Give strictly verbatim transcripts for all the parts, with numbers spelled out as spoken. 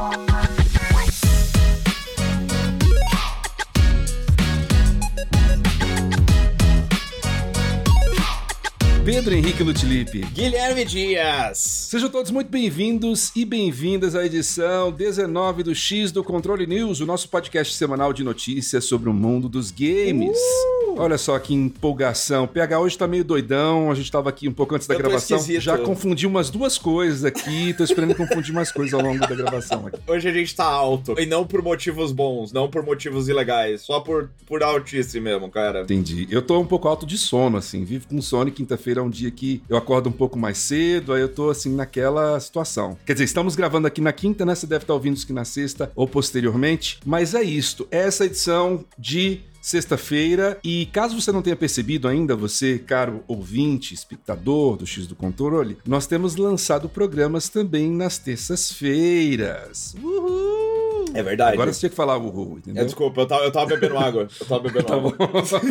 Pedro Henrique Lutilipe, Guilherme Dias. Sejam todos muito bem-vindos e bem-vindas à edição dezenove do X do Controle News, o nosso podcast semanal de notícias sobre o mundo dos games. Uh! Olha só que empolgação. O P H hoje tá meio doidão, a gente tava aqui um pouco antes da Eu tô gravação. esquisito. Já confundi umas duas coisas aqui, tô esperando confundir mais coisas ao longo da gravação aqui. Hoje a gente tá alto, e não por motivos bons, não por motivos ilegais, só por, por altice mesmo, cara. Entendi. Eu tô um pouco alto de sono, assim, vivo com sono e quinta-feira é um dia que eu acordo um pouco mais cedo, aí eu tô, assim, naquela situação. Quer dizer, estamos gravando aqui na quinta, né? Você deve estar ouvindo isso aqui na sexta ou posteriormente, mas é isto. Essa edição de sexta-feira, e caso você não tenha percebido ainda, você, caro ouvinte, espectador do X do Controle, nós temos lançado programas também nas terças-feiras. Uhul! É verdade. Agora você tinha que falar uhul, entendeu? É, desculpa, eu tava, eu tava bebendo água. Eu tava bebendo Tá água. bom.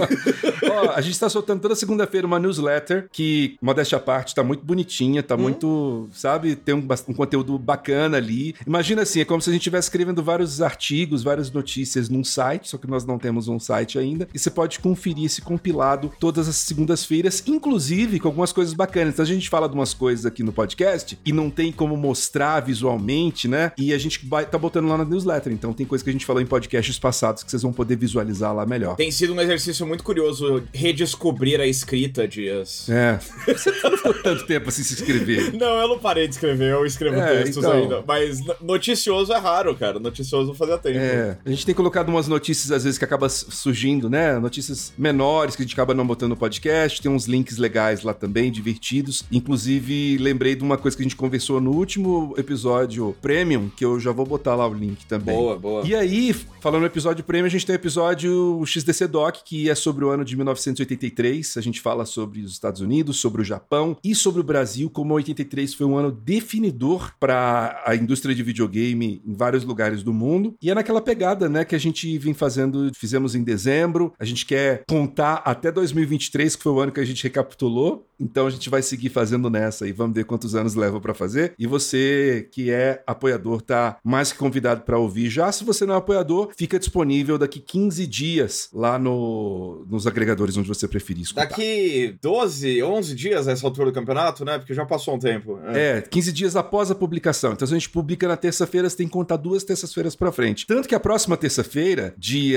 Ó, a gente tá soltando toda segunda-feira uma newsletter que, modéstia à parte, tá muito bonitinha, tá hum. muito, sabe, tem um, um conteúdo bacana ali. Imagina assim, é como se a gente estivesse escrevendo vários artigos, várias notícias num site, só que nós não temos um site ainda, e você pode conferir esse compilado todas as segundas-feiras, inclusive com algumas coisas bacanas. Então a gente fala de umas coisas aqui no podcast e não tem como mostrar visualmente, né? E a gente vai, tá botando lá na newsletter. Então tem coisa que a gente falou em podcasts passados que vocês vão poder visualizar lá melhor. Tem sido um exercício muito curioso redescobrir a escrita, Dias. É. Você não ficou tanto tempo assim se inscrever. Não, eu não parei de escrever, eu escrevo é, textos então... ainda. Mas noticioso é raro, cara. Noticioso fazia tempo. É. A gente tem colocado umas notícias, às vezes, que acaba surgindo, né? Notícias menores que a gente acaba não botando no podcast. Tem uns links legais lá também, divertidos. Inclusive, lembrei de uma coisa que a gente conversou no último episódio Premium, que eu já vou botar lá o link também. Boa, boa. E aí, falando no episódio Premium, a gente tem o episódio X D C Doc, que é sobre o ano de mil novecentos e oitenta e três. A gente fala sobre os Estados Unidos, sobre o Japão e sobre o Brasil, como oitenta e três foi um ano definidor para a indústria de videogame em vários lugares do mundo. E é naquela pegada, né, que a gente vem fazendo, fizemos em dezembro. A gente quer contar até dois mil e vinte e três, que foi o ano que a gente recapitulou. Então a gente vai seguir fazendo nessa e vamos ver quantos anos leva para fazer. E você que é apoiador tá mais que convidado para ouvir já. Se você não é apoiador, fica disponível daqui quinze dias lá no, nos agregadores onde você preferir escutar. Daqui doze, onze dias a essa altura do campeonato, né? Porque já passou um tempo. É, é quinze dias após a publicação. Então se a gente publica na terça-feira, você tem que contar duas terças-feiras pra frente. Tanto que a próxima terça-feira,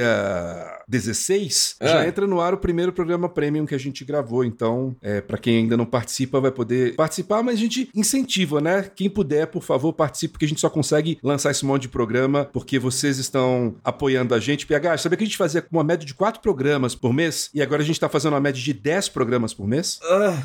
dia dezesseis, é. já entra no ar o primeiro programa Premium que a gente gravou. Então, é, pra quem ainda não participa, vai poder participar, mas a gente incentiva, né? Quem puder, por favor, participe, porque a gente só consegue lançar esse monte de programa porque vocês estão apoiando a gente. P H, sabia que a gente fazia uma média de quatro programas por mês? E agora a gente tá fazendo uma média de dez programas por mês?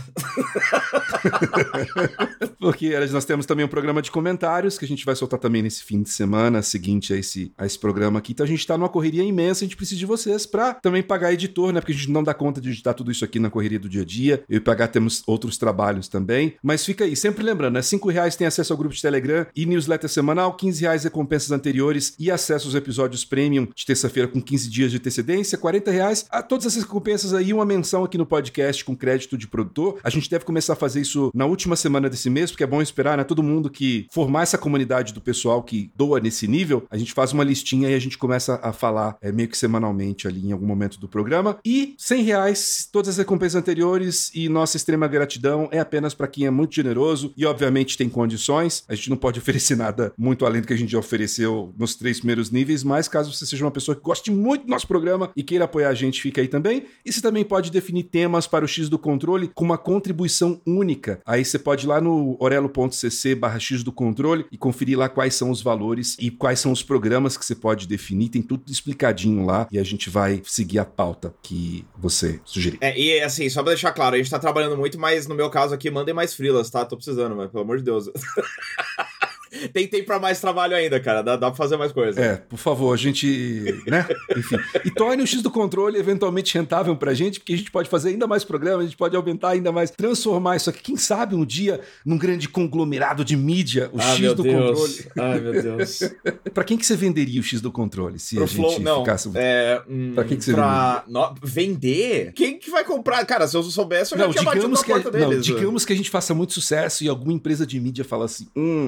Porque nós temos também um programa de comentários que a gente vai soltar também nesse fim de semana seguinte a esse, a esse programa aqui. Então a gente tá numa correria imensa, a gente precisa de vocês pra também pagar editor, né? Porque a gente não dá conta de editar tudo isso aqui na correria do dia a dia. Eu e o P H temos outros trabalhos também. Mas fica aí, sempre lembrando, né? cinco reais tem acesso ao grupo de Telegram e newsletter semanal, quinze reais recompensas anteriores e acesso aos episódios Premium de terça-feira com quinze dias de antecedência, quarenta reais. A todas essas recompensas aí, uma menção aqui no podcast com crédito de produtor. A gente deve começar a fazer isso na última semana desse mês, porque é bom esperar, né? Todo mundo que formar essa comunidade do pessoal que doa nesse nível, a gente faz uma listinha e a gente começa a falar é, meio que semanalmente ali em algum momento do programa. E cem reais, todas as recompensas anteriores e nossa extrema gratidão é apenas para quem é muito generoso e obviamente tem condições. A gente não pode oferecer nada muito além do que a gente já ofereceu nos três primeiros níveis, mas caso você seja uma pessoa que goste muito do nosso programa e queira apoiar a gente, fica aí também. E você também pode definir temas para o X do Controle com uma contribuição única. Aí você pode ir lá no orelo.cc barra X do Controle e conferir lá quais são os valores e quais são os programas que você pode definir. Tem tudo explicadinho lá e a gente vai seguir a pauta que você sugerir. É, e assim, só pra deixar claro, a gente tá trabalhando muito, mas no meu caso aqui, mandem mais freelas, tá? Tô precisando, mas pelo amor de Deus. Tem tempo pra mais trabalho ainda, cara. Dá, dá pra fazer mais coisa. É, por favor, a gente, né? Enfim. E torne o X do Controle eventualmente rentável pra gente, porque a gente pode fazer ainda mais programas, a gente pode aumentar ainda mais, transformar isso aqui, quem sabe um dia, num grande conglomerado de mídia, o ah, X do Deus. Controle. Ai, meu Deus. Pra quem que você venderia o X do Controle? Se Pro a gente Flow, não. ficasse... É, hum, pra quem que você pra... No... Vender? Quem que vai comprar? Cara, se eu soubesse, eu não, já tinha batido na que porta a... deles. Não, digamos que a gente faça muito sucesso e alguma empresa de mídia fala assim, hum, esse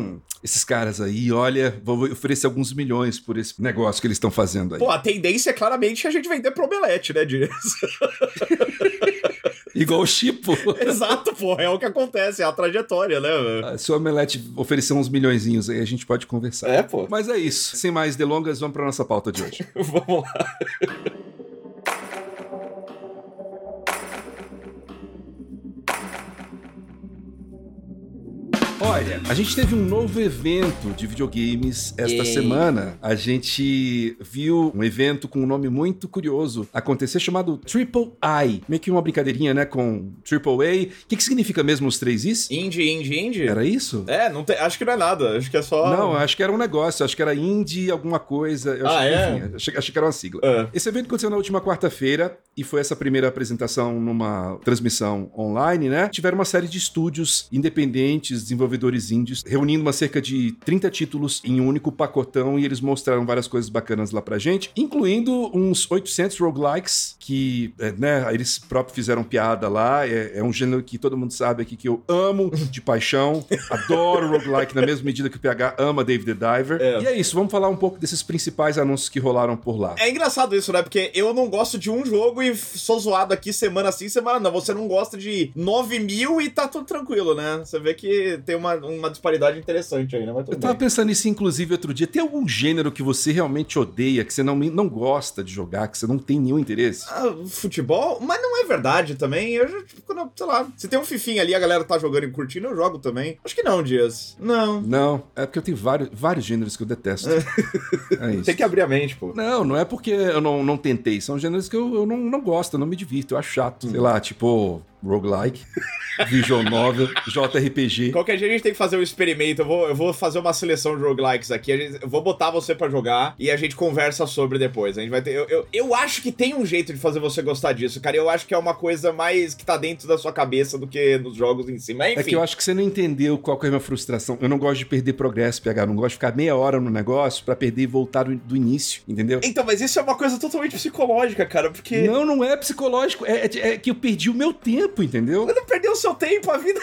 Esses caras aí, olha, vou oferecer alguns milhões por esse negócio que eles estão fazendo aí. Pô, a tendência é claramente a gente vender pro Omelete, né, Dias? Igual o Chipo. Exato, pô, é o que acontece, é a trajetória, né? Ah, se o Omelete oferecer uns milhõezinhos aí, a gente pode conversar. É, pô. Mas é isso. Sem mais delongas, vamos pra nossa pauta de hoje. Vamos lá. Olha, a gente teve um novo evento de videogames esta Yay. semana. A gente viu um evento com um nome muito curioso acontecer chamado Triple I. Meio que uma brincadeirinha, né, com Triple A. O que, que significa mesmo os três Is? Indie, indie, indie? Era isso? É, não tem, acho que não é nada, acho que é só... Não, acho que era um negócio, acho que era indie alguma coisa. Eu Ah, achei, é? Enfim, achei, achei que era uma sigla. É. Esse evento aconteceu na última quarta-feira e foi essa primeira apresentação numa transmissão online, né? Tiveram uma série de estúdios independentes, desenvolvedores indies, reunindo uma cerca de trinta títulos em um único pacotão, e eles mostraram várias coisas bacanas lá pra gente, incluindo uns oitocentos roguelikes que, é, né, eles próprios fizeram piada lá. É, é um gênero que todo mundo sabe aqui que eu amo de paixão, adoro roguelike na mesma medida que o P H ama Dave the Diver. É. E é isso, vamos falar um pouco desses principais anúncios que rolaram por lá. É engraçado isso, né? Porque eu não gosto de um jogo e sou zoado aqui semana sim, semana não. Você não gosta de nove mil e tá tudo tranquilo, né? Você vê que tem uma, uma disparidade interessante aí, né? Mas tudo Eu tava bem. pensando nisso, inclusive, outro dia. Tem algum gênero que você realmente odeia, que você não, não gosta de jogar, que você não tem nenhum interesse? Ah, futebol? Mas não é verdade também. Eu já, tipo, quando, sei lá, se tem um fifinho ali, a galera tá jogando e curtindo, eu jogo também. Acho que não, Dias. Não. Não, é porque eu tenho vários, vários gêneros que eu detesto. É isso. Tem que abrir a mente, pô. Não, não é porque eu não, não tentei. São gêneros que eu, eu não, não gosto, eu não me divirto, eu acho chato. Sei lá, tipo roguelike, visual novel, J R P G. Qualquer dia a gente tem que fazer um experimento. Eu vou, eu vou fazer uma seleção de roguelikes aqui. A gente, eu vou botar você pra jogar e a gente conversa sobre depois. A gente vai ter. Eu, eu, eu acho que tem um jeito de fazer você gostar disso, cara. Eu acho que é uma coisa mais que tá dentro da sua cabeça do que nos jogos em si. Mas enfim. É que eu acho que você não entendeu qual que é a minha frustração. Eu não gosto de perder progresso, P H. Eu não gosto de ficar meia hora no negócio pra perder e voltar do, do início, entendeu? Então, mas isso é uma coisa totalmente psicológica, cara, porque... Não, não é psicológico. É, é, é que eu perdi o meu tempo, entendeu? Você não perdeu o seu tempo, a vida...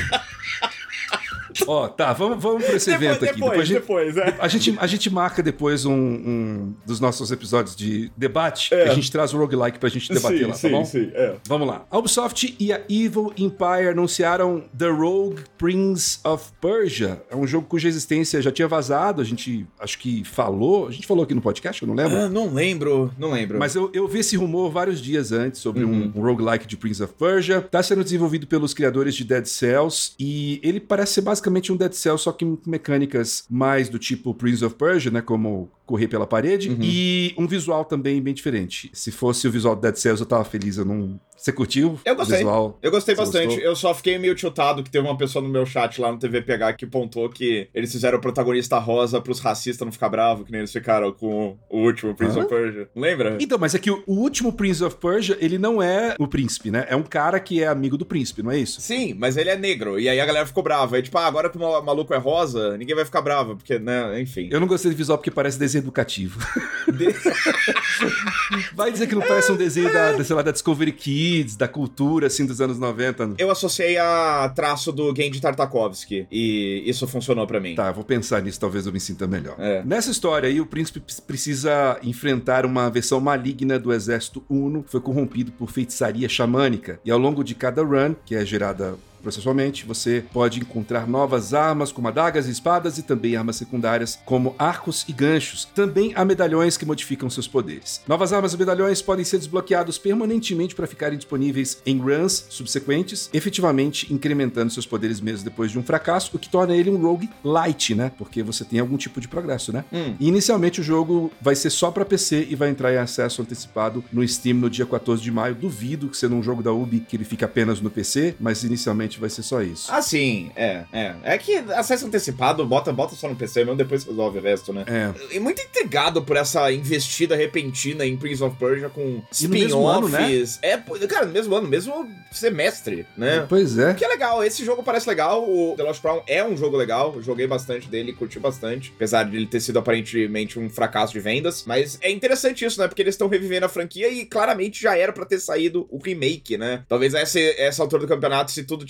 Ó, tá, vamos, vamos pra esse Depois, evento aqui. depois, a gente, depois, é. a, gente, a gente marca depois um, um dos nossos episódios de debate. É. Que a gente traz o roguelike pra gente debater sim, lá, sim, tá bom? Sim, é. Vamos lá. A Ubisoft e a Evil Empire anunciaram The Rogue Prince of Persia. É um jogo cuja existência já tinha vazado. A gente, acho que falou. A gente falou aqui no podcast, eu não lembro. Ah, não lembro, não lembro. Mas eu, eu vi esse rumor vários dias antes sobre Uhum. um, um roguelike de Prince of Persia. Tá sendo desenvolvido pelos criadores de Dead Cells e ele parece ser basicamente um Dead Cells, só que com mecânicas mais do tipo Prince of Persia, né, como correr pela parede, Uhum. e um visual também bem diferente. Se fosse o visual do Dead Cells, eu tava feliz, eu não... Você curtiu? Eu gostei. O visual? Eu gostei Você bastante. gostou? Eu só fiquei meio tiltado que teve uma pessoa no meu chat lá no T V P H que pontuou que eles fizeram o protagonista rosa pros racistas não ficar bravos, que nem eles ficaram com o último Prince Hã? of Persia. Lembra? Então, mas é que o, o último Prince of Persia, ele não é o príncipe, né? É um cara que é amigo do príncipe, não é isso? Sim, mas ele é negro. E aí a galera ficou brava. Aí, tipo, ah, agora que o ma- maluco é rosa, ninguém vai ficar bravo, porque, né, enfim. Eu não gostei do visual porque parece desenho educativo. De- Vai dizer que não parece um desenho da, da, sei lá, da Discovery Kids, da cultura, assim, dos anos noventa. Eu associei a traço do Genji Tartakovsky. E isso funcionou pra mim. Tá, vou pensar nisso, talvez eu me sinta melhor. É. Nessa história aí, o príncipe p- precisa enfrentar uma versão maligna do exército Uno, que foi corrompido por feitiçaria xamânica. E ao longo de cada run, que é gerada processualmente, você pode encontrar novas armas como adagas e espadas e também armas secundárias como arcos e ganchos. Também há medalhões que modificam seus poderes. Novas armas e medalhões podem ser desbloqueados permanentemente para ficarem disponíveis em runs subsequentes, efetivamente incrementando seus poderes mesmo depois de um fracasso, o que torna ele um rogue light, né? Porque você tem algum tipo de progresso, né? Hum. E inicialmente o jogo vai ser só para P C e vai entrar em acesso antecipado no Steam no dia quatorze de maio. Duvido que sendo um jogo da Ubi que ele fique apenas no P C, mas inicialmente vai ser só isso. Ah, sim, é, é. É que acesso antecipado, bota, bota só no P C mesmo, depois resolve o resto, né? É. E muito intrigado por essa investida repentina em Prince of Persia com E no mesmo ano, spin-offs. É, pô, cara, no mesmo ano, mesmo semestre, né? Pois é. Que é legal, esse jogo parece legal, o The Lost Crown é um jogo legal, eu joguei bastante dele, curti bastante, apesar de ele ter sido aparentemente um fracasso de vendas, mas é interessante isso, né, porque eles estão revivendo a franquia e claramente já era pra ter saído o remake, né? Talvez essa, essa altura do campeonato, se tudo tivesse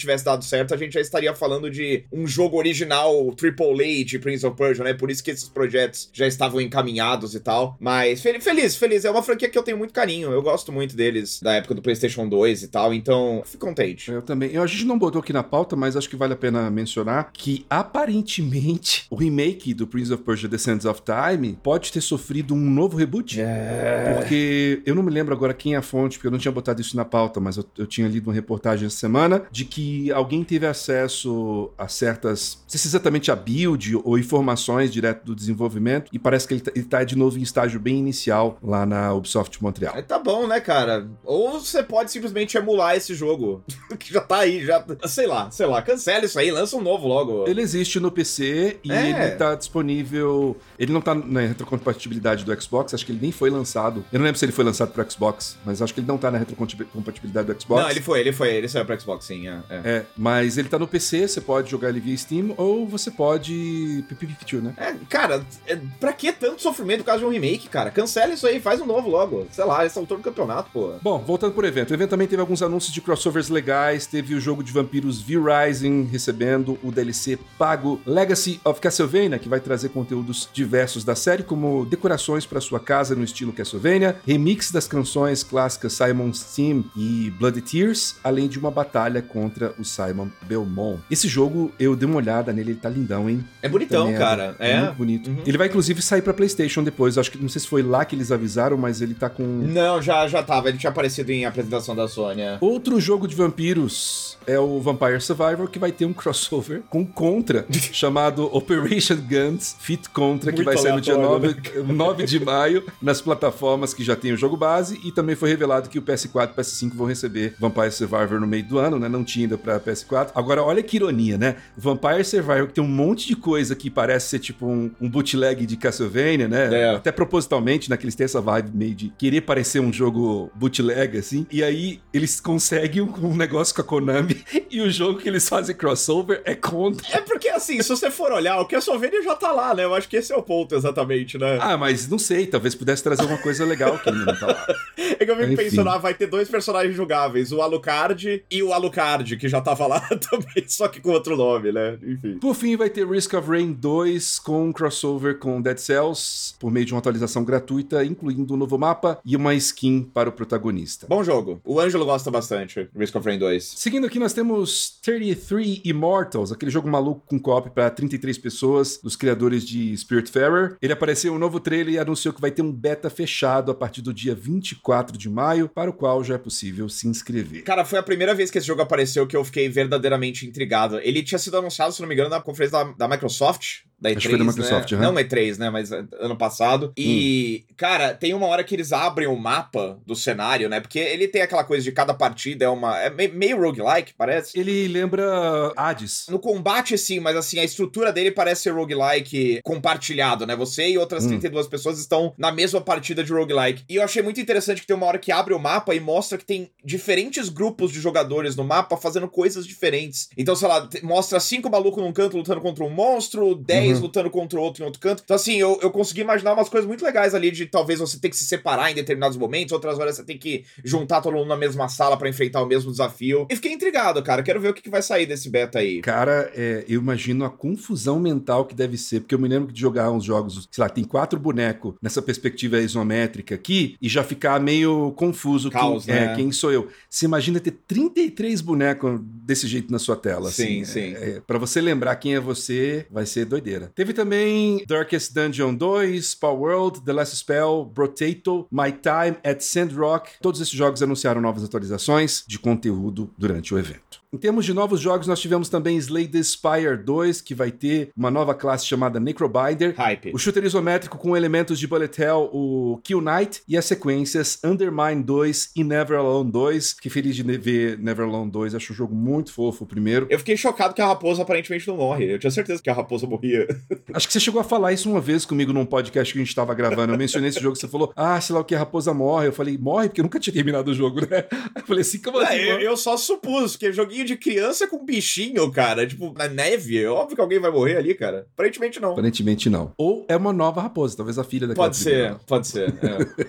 tivesse dado certo, a gente já estaria falando de um jogo original Triple A de Prince of Persia, né? Por isso que esses projetos já estavam encaminhados e tal. Mas fel- feliz, feliz. É uma franquia que eu tenho muito carinho. Eu gosto muito deles da época do PlayStation dois e tal, então fico contente. Eu também. Eu, a gente não botou aqui na pauta, mas acho que vale a pena mencionar que, aparentemente, o remake do Prince of Persia The Sands of Time pode ter sofrido um novo reboot. É... Porque eu não me lembro agora quem é a fonte, porque eu não tinha botado isso na pauta, mas eu, eu tinha lido uma reportagem essa semana de que alguém teve acesso a certas, não sei se exatamente a build ou informações direto do desenvolvimento, e parece que ele tá, ele tá de novo em estágio bem inicial lá na Ubisoft Montreal. Aí tá bom, né, cara? Ou você pode simplesmente emular esse jogo, que já tá aí, já... Sei lá, sei lá, cancela isso aí, lança um novo logo. Ele existe no P C e É. ele tá disponível... Ele não tá na retrocompatibilidade do Xbox, acho que ele nem foi lançado. Eu não lembro se ele foi lançado pro Xbox, mas acho que ele não tá na retrocompatibilidade do Xbox. Não, ele foi, ele foi, ele saiu pro Xbox, sim, é. é. É, mas ele tá no P C, você pode jogar ele via Steam, ou você pode... né? É, cara, é, pra que tanto sofrimento por causa de um remake, cara? Cancela isso aí, faz um novo logo. Sei lá, esse é o autor do campeonato, pô. Bom, voltando pro evento. O evento também teve alguns anúncios de crossovers legais, teve o jogo de vampiros V-Rising recebendo o D L C pago Legacy of Castlevania, que vai trazer conteúdos diversos da série, como decorações para sua casa no estilo Castlevania, remix das canções clássicas Simon's Theme e Bloody Tears, além de uma batalha contra o Simon Belmont. Esse jogo, eu dei uma olhada nele, ele tá lindão, hein? É bonitão, Também cara. É, É muito bonito. Uhum. Ele vai, inclusive, sair pra PlayStation depois. Acho que, não sei se foi lá que eles avisaram, mas ele tá com... Não, já, já tava. Ele tinha aparecido em apresentação da Sony. É. Outro jogo de vampiros é o Vampire Survivor, que vai ter um crossover com Contra, chamado Operation Guns Fit Contra, que Muito vai sair no dia aleatório, nove de maio, nas plataformas que já tem o jogo base, e também foi revelado que o P S quatro e P S cinco vão receber Vampire Survivor no meio do ano, né? Não tinha ainda pra P S quatro. Agora, olha que ironia, né? Vampire Survivor, que tem um monte de coisa que parece ser tipo um, um bootleg de Castlevania, né? É. Até propositalmente, né? Que eles têm essa vibe meio de querer parecer um jogo bootleg, assim. E aí, eles conseguem um negócio com a Konami e o jogo que eles fazem crossover é Contra. É porque, assim, se você for olhar, o Castlevania já tá lá, né? Eu acho que esse é o ponto, exatamente, né? Ah, mas não sei, talvez pudesse trazer uma coisa legal que ainda não tá lá. É que eu fico Enfim. pensando, ah, vai ter dois personagens jogáveis, o Alucard e o Alucard, que já tava lá também, só que com outro nome, né? Enfim. Por fim, vai ter Risk of Rain dois com um crossover com Dead Cells, por meio de uma atualização gratuita, incluindo um novo mapa e uma skin para o protagonista. Bom jogo. O Ângelo gosta bastante, Risk of Rain dois. Seguindo aqui, nós temos trinta e três Immortals, aquele jogo maluco com co-op para trinta e três pessoas, dos criadores de Spiritfarer. Ele apareceu em um novo trailer e anunciou que vai ter um beta fechado a partir do dia vinte e quatro de maio, para o qual já é possível se inscrever. Cara, foi a primeira vez que esse jogo apareceu que eu fiquei verdadeiramente intrigado. Ele tinha sido anunciado, se não me engano, na conferência da, da Microsoft. Da E três, Acho que foi da Microsoft, né? uhum. Não E três, né? Mas ano passado. E, hum. cara, tem uma hora que eles abrem o mapa do cenário, né? Porque ele tem aquela coisa de cada partida é uma... É meio roguelike, parece. Ele lembra Hades. No combate, sim, mas assim, a estrutura dele parece ser roguelike compartilhado, né? Você e outras hum. trinta e duas pessoas estão na mesma partida de roguelike. E eu achei muito interessante que tem uma hora que abre o mapa e mostra que tem diferentes grupos de jogadores no mapa fazendo coisas diferentes. Então, sei lá, mostra cinco malucos num canto lutando contra um monstro, dez uhum. lutando contra o outro em outro canto. Então, assim, eu, eu consegui imaginar umas coisas muito legais ali de talvez você ter que se separar em determinados momentos, outras horas você tem que juntar todo mundo na mesma sala pra enfrentar o mesmo desafio. E fiquei intrigado, cara. Quero ver o que, que vai sair desse beta aí. Cara, é, eu imagino a confusão mental que deve ser, porque eu me lembro de jogar uns jogos, sei lá, tem quatro bonecos nessa perspectiva isométrica aqui e já ficar meio confuso Caos, quem, né? é, quem sou eu. Você imagina ter trinta e três bonecos desse jeito na sua tela. Sim, assim, sim. É, é, pra você lembrar quem é você, vai ser doideira. Teve também Darkest Dungeon dois, Power World, The Last Spell, Brotato, My Time at Sandrock. Todos esses jogos anunciaram novas atualizações de conteúdo durante o evento. Em termos de novos jogos, nós tivemos também Slay the Spire dois, que vai ter uma nova classe chamada Necrobinder. Hype. O shooter isométrico com elementos de Bullet Hell, o Kill Knight, e as sequências Undermine dois e Never Alone dois. Fiquei feliz de ver Never Alone dois, acho um jogo muito fofo, o primeiro. Eu fiquei chocado que a raposa aparentemente não morre. Eu tinha certeza que a raposa morria. Acho que você chegou a falar isso uma vez comigo num podcast que a gente tava gravando. Eu mencionei esse jogo, você falou, ah, sei lá o que, a raposa morre. Eu falei, morre? Porque eu nunca tinha terminado o jogo, né? Eu falei assim, como assim? É, eu, eu só supus, que joguinho de criança com bichinho, cara, tipo, na neve, é óbvio que alguém vai morrer ali, cara. Aparentemente não. Aparentemente não. Ou é uma nova raposa, talvez a filha daquela Pode ser, pode ser. É.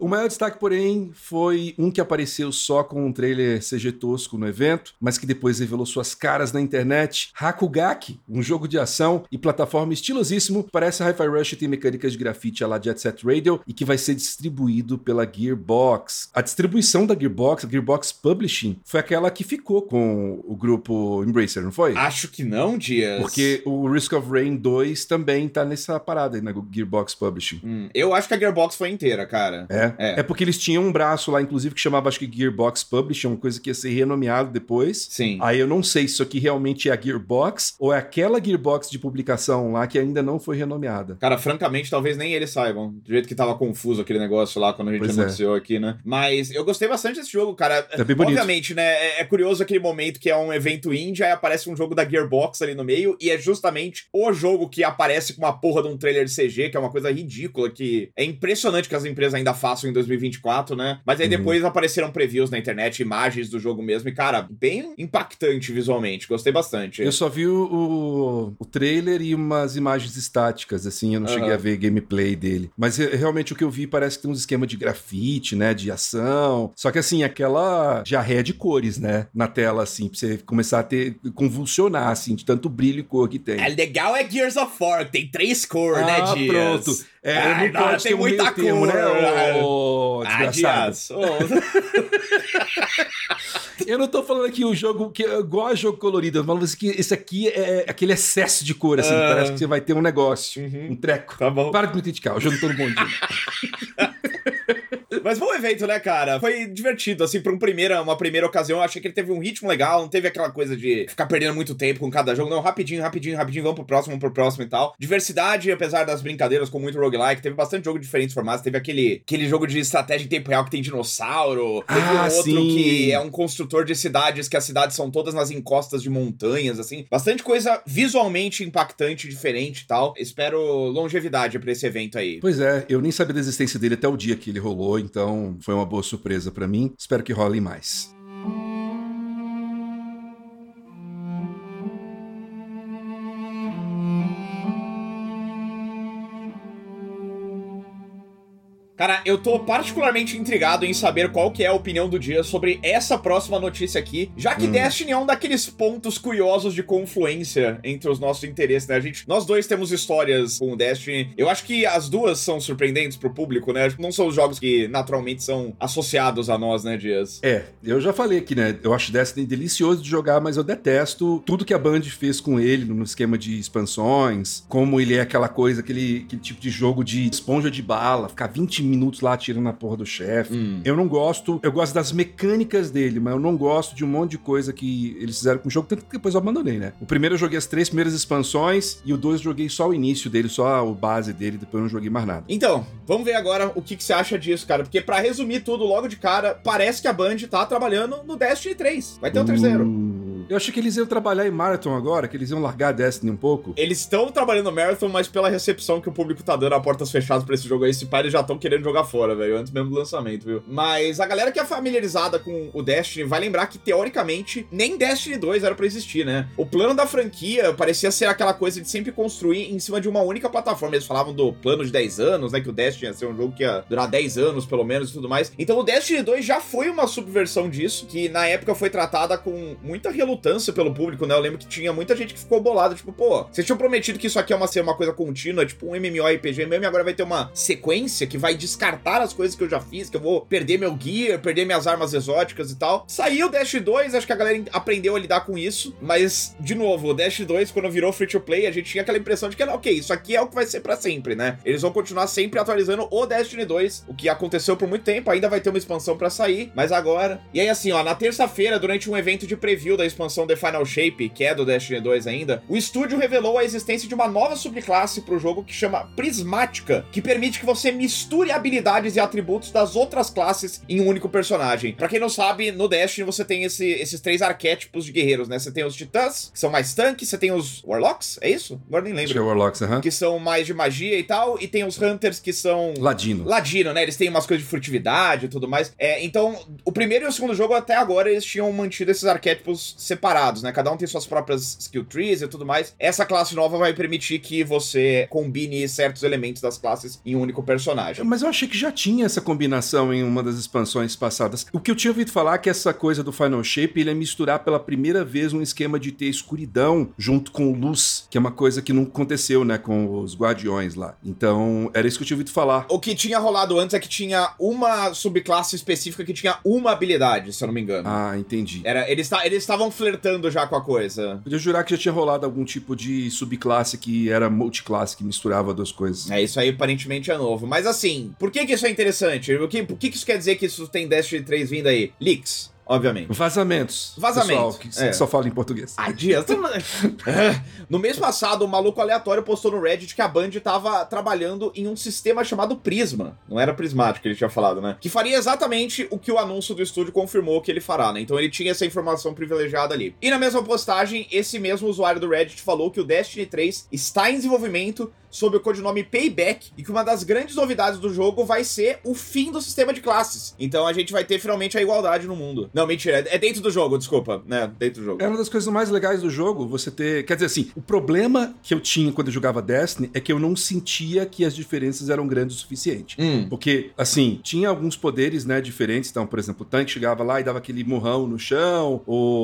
O maior destaque, porém, foi um que apareceu só com um trailer C G tosco no evento, mas que depois revelou suas caras na internet. Hakugaki, um jogo de ação e plataforma estilosíssimo, parece Hi-Fi Rush e tem mecânicas de grafite à la Jet Set Radio e que vai ser distribuído pela Gearbox. A distribuição da Gearbox, a Gearbox Publishing, foi aquela que ficou com o grupo Embracer, não foi? Acho que não, Dias. Porque o Risk of Rain dois também tá nessa parada aí na Gearbox Publishing. Hum, eu acho que a Gearbox foi inteira, cara. É? é? É porque eles tinham um braço lá, inclusive, que chamava, acho que Gearbox Publishing, uma coisa que ia ser renomeado depois. Sim. Aí eu não sei se isso aqui realmente é a Gearbox ou é aquela Gearbox de publicação lá que ainda não foi renomeada. Cara, francamente, talvez nem eles saibam. Do jeito que tava confuso aquele negócio lá quando a gente pois anunciou é. aqui, né? Mas eu gostei bastante desse jogo, cara. É bem bonito. Obviamente, né? É, é curioso aquele momento que é um evento indie, aí aparece um jogo da Gearbox ali no meio, e é justamente o jogo que aparece com uma porra de um trailer de C G, que é uma coisa ridícula, que é impressionante que as empresas ainda façam em dois mil e vinte e quatro, né? Mas aí uhum. depois apareceram previews na internet, imagens do jogo mesmo, e cara, bem impactante visualmente. Gostei bastante. Eu só vi o, o, o trailer e umas imagens estáticas, assim, eu não uhum. cheguei a ver gameplay dele. Mas realmente o que eu vi parece que tem uns esquemas de grafite, né, de ação. Só que assim, aquela jarreia de cores, né, na tela, assim, pra você começar a ter, convulsionar, assim, de tanto brilho e cor que tem. É legal é Gears of War, que tem três cores, ah, né, Dias? pronto. É, Ai, não, não pode tem ter um muita cor, termo, né, ô, ah, Dias. Oh. Eu não tô falando aqui o jogo que é igual a jogo colorido, eu falo assim que esse aqui é aquele excesso de cor, assim, uh... parece que você vai ter um negócio, uhum. um treco. Tá bom. Para de me criticar, eu jogo todo bom dia. Mas bom evento, né, cara? Foi divertido, assim, pra um primeira, uma primeira ocasião, eu achei que ele teve um ritmo legal, não teve aquela coisa de ficar perdendo muito tempo com cada jogo, não, rapidinho, rapidinho, rapidinho, vamos pro próximo, vamos pro próximo e tal. Diversidade, apesar das brincadeiras com muito roguelike, teve bastante jogo de diferentes formatos, teve aquele, aquele jogo de estratégia em tempo real que tem dinossauro, teve ah, um outro sim. que é um construtor de cidades, que as cidades são todas nas encostas de montanhas, assim, bastante coisa visualmente impactante, diferente e tal. Espero longevidade pra esse evento aí. Pois é, eu nem sabia da existência dele até o dia que ele rolou, então foi uma boa surpresa pra mim. Espero que rolem mais. Cara, eu tô particularmente intrigado em saber qual que é a opinião do dia sobre essa próxima notícia aqui, já que hum. Destiny é um daqueles pontos curiosos de confluência entre os nossos interesses, né? A gente, nós dois temos histórias com o Destiny. Eu acho que as duas são surpreendentes pro público, né? Não são os jogos que naturalmente são associados a nós, né, Dias? É, eu já falei aqui, né? Eu acho Destiny delicioso de jogar, mas eu detesto tudo que a Band fez com ele no esquema de expansões, como ele é aquela coisa, aquele, aquele tipo de jogo de esponja de bala, ficar vinte minutos lá atirando na porra do chefe. Hum. Eu não gosto, eu gosto das mecânicas dele, mas eu não gosto de um monte de coisa que eles fizeram com o jogo, tanto que depois eu abandonei, né? O primeiro eu joguei as três primeiras expansões e o dois eu joguei só o início dele, só o base dele, depois eu não joguei mais nada. Então, vamos ver agora o que, que você acha disso, cara, porque pra resumir tudo logo de cara, parece que a Band tá trabalhando no Destiny três. Vai ter o terceiro. Uh... Eu achei que eles iam trabalhar em Marathon agora, que eles iam largar a Destiny um pouco. Eles estão trabalhando no Marathon, mas pela recepção que o público tá dando a portas fechadas pra esse jogo aí, esse pai, eles já estão querendo jogar fora, velho, antes mesmo do lançamento, viu? Mas a galera que é familiarizada com o Destiny vai lembrar que, teoricamente, nem Destiny dois era pra existir, né? O plano da franquia parecia ser aquela coisa de sempre construir em cima de uma única plataforma. Eles falavam do plano de dez anos, né? Que o Destiny ia ser um jogo que ia durar dez anos, pelo menos, e tudo mais. Então o Destiny dois já foi uma subversão disso, que na época foi tratada com muita relutância pelo público, né? Eu lembro que tinha muita gente que ficou bolada, tipo, pô, vocês tinham prometido que isso aqui ia uma, ser uma coisa contínua, tipo um MMORPG mesmo, e agora vai ter uma sequência que vai descartar as coisas que eu já fiz, que eu vou perder meu gear, perder minhas armas exóticas e tal. Saiu o Destiny dois, acho que a galera aprendeu a lidar com isso, mas, de novo, o Destiny dois, quando virou free to play, a gente tinha aquela impressão de que, ok, isso aqui é o que vai ser pra sempre, né? Eles vão continuar sempre atualizando o Destiny dois, o que aconteceu por muito tempo, ainda vai ter uma expansão pra sair, mas agora... E aí, assim, ó, na terça-feira, durante um evento de preview da expansão The Final Shape, que é do Destiny dois ainda, o estúdio revelou a existência de uma nova subclasse pro jogo que chama Prismática, que permite que você misture habilidades e atributos das outras classes em um único personagem. Pra quem não sabe, no Destiny você tem esse, esses três arquétipos de guerreiros, né? Você tem os titãs, que são mais tanques, você tem os Warlocks, é isso? Agora nem lembro. Acho que é Warlocks, aham. Uh-huh. Que são mais de magia e tal, e tem os Hunters, que são... Ladino. Ladino, né? Eles têm umas coisas de furtividade e tudo mais. É, então, o primeiro e o segundo jogo, até agora, eles tinham mantido esses arquétipos separados, né? Cada um tem suas próprias skill trees e tudo mais. Essa classe nova vai permitir que você combine certos elementos das classes em um único personagem. Mas eu achei que já tinha essa combinação em uma das expansões passadas. O que eu tinha ouvido falar é que essa coisa do Final Shape, ele é misturar pela primeira vez um esquema de ter escuridão junto com luz, que é uma coisa que não aconteceu, né, com os Guardiões lá. Então, era isso que eu tinha ouvido falar. O que tinha rolado antes é que tinha uma subclasse específica que tinha uma habilidade, se eu não me engano. Ah, entendi. Era, eles estavam flertando já com a coisa. Podia jurar que já tinha rolado algum tipo de subclasse que era multiclasse, que misturava duas coisas. É, isso aí aparentemente é novo. Mas assim, por que que isso é interessante? O que, por que que isso quer dizer que isso tem Destiny três vindo aí? Leaks. Obviamente. Vazamentos. Vazamentos. Pessoal, que é. só fala em português. Ai, Dias. No mês passado, um maluco aleatório postou no Reddit que a Band tava trabalhando em um sistema chamado Prisma. Não era prismático que ele tinha falado, né? Que faria exatamente o que o anúncio do estúdio confirmou que ele fará, né? Então ele tinha essa informação privilegiada ali. E na mesma postagem, esse mesmo usuário do Reddit falou que o Destiny três está em desenvolvimento sob o codinome Payback e que uma das grandes novidades do jogo vai ser o fim do sistema de classes. Então a gente vai ter finalmente a igualdade no mundo. Não, mentira, é dentro do jogo, desculpa, né, dentro do jogo. É uma das coisas mais legais do jogo, você ter... Quer dizer assim, o problema que eu tinha quando eu jogava Destiny é que eu não sentia que as diferenças eram grandes o suficiente. Hum. Porque, assim, tinha alguns poderes, né, diferentes. Então, por exemplo, o tanque chegava lá e dava aquele murrão no chão,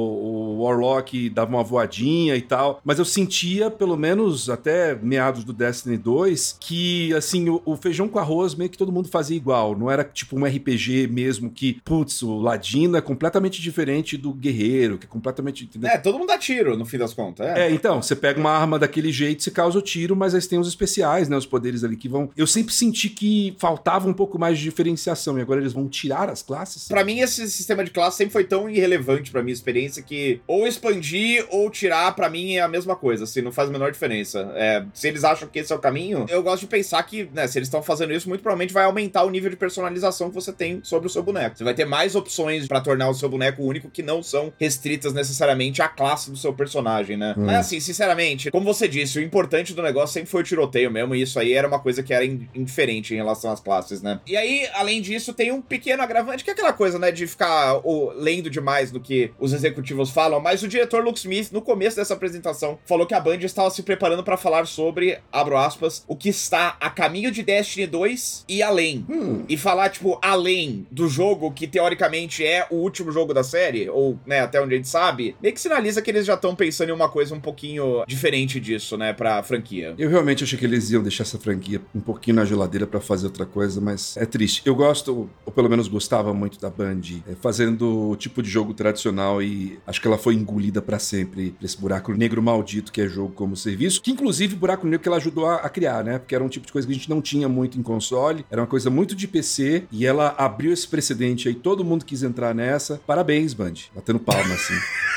o, o Warlock dava uma voadinha e tal. Mas eu sentia, pelo menos até meados do Destiny dois, que, assim, o, o feijão com arroz meio que todo mundo fazia igual. Não era tipo um R P G mesmo que, putz, o Ladino é completamente diferente do guerreiro, que é completamente... Entendeu? É, todo mundo dá tiro, no fim das contas. É, é então, você pega uma arma daquele jeito, você causa o tiro, mas aí você tem os especiais, né, os poderes ali que vão... Eu sempre senti que faltava um pouco mais de diferenciação, e agora eles vão tirar as classes? Pra mim, esse sistema de classe sempre foi tão irrelevante pra minha experiência que ou expandir ou tirar, pra mim, é a mesma coisa, assim, não faz a menor diferença. É, se eles acham que esse é o caminho, eu gosto de pensar que, né, se eles estão fazendo isso, muito provavelmente vai aumentar o nível de personalização que você tem sobre o seu boneco. Você vai ter mais opções pra tornar o seu boneco único que não são restritas necessariamente à classe do seu personagem, né? Hum. Mas assim, sinceramente, como você disse, o importante do negócio sempre foi o tiroteio mesmo, e isso aí era uma coisa que era indiferente em relação às classes, né? E aí, além disso, tem um pequeno agravante, que é aquela coisa, né, de ficar oh, lendo demais do que os executivos falam, mas o diretor Luke Smith, no começo dessa apresentação, falou que a Band estava se preparando pra falar sobre, abro aspas, o que está a caminho de Destiny dois e além. Hum. E falar, tipo, além do jogo que teoricamente é o último jogo da série, ou, né, até onde a gente sabe, meio que sinaliza que eles já estão pensando em uma coisa um pouquinho diferente disso, né, pra franquia. Eu realmente achei que eles iam deixar essa franquia um pouquinho na geladeira pra fazer outra coisa, mas é triste. Eu gosto, ou pelo menos gostava muito da Band, é, fazendo o tipo de jogo tradicional, e acho que ela foi engolida pra sempre por esse buraco negro maldito que é jogo como serviço, que inclusive o buraco negro que ela ajudou a, a criar, né, porque era um tipo de coisa que a gente não tinha muito em console, era uma coisa muito de P C, e ela abriu esse precedente aí, todo mundo quis entrar nessa. Parabéns, Band. Batendo palma, assim.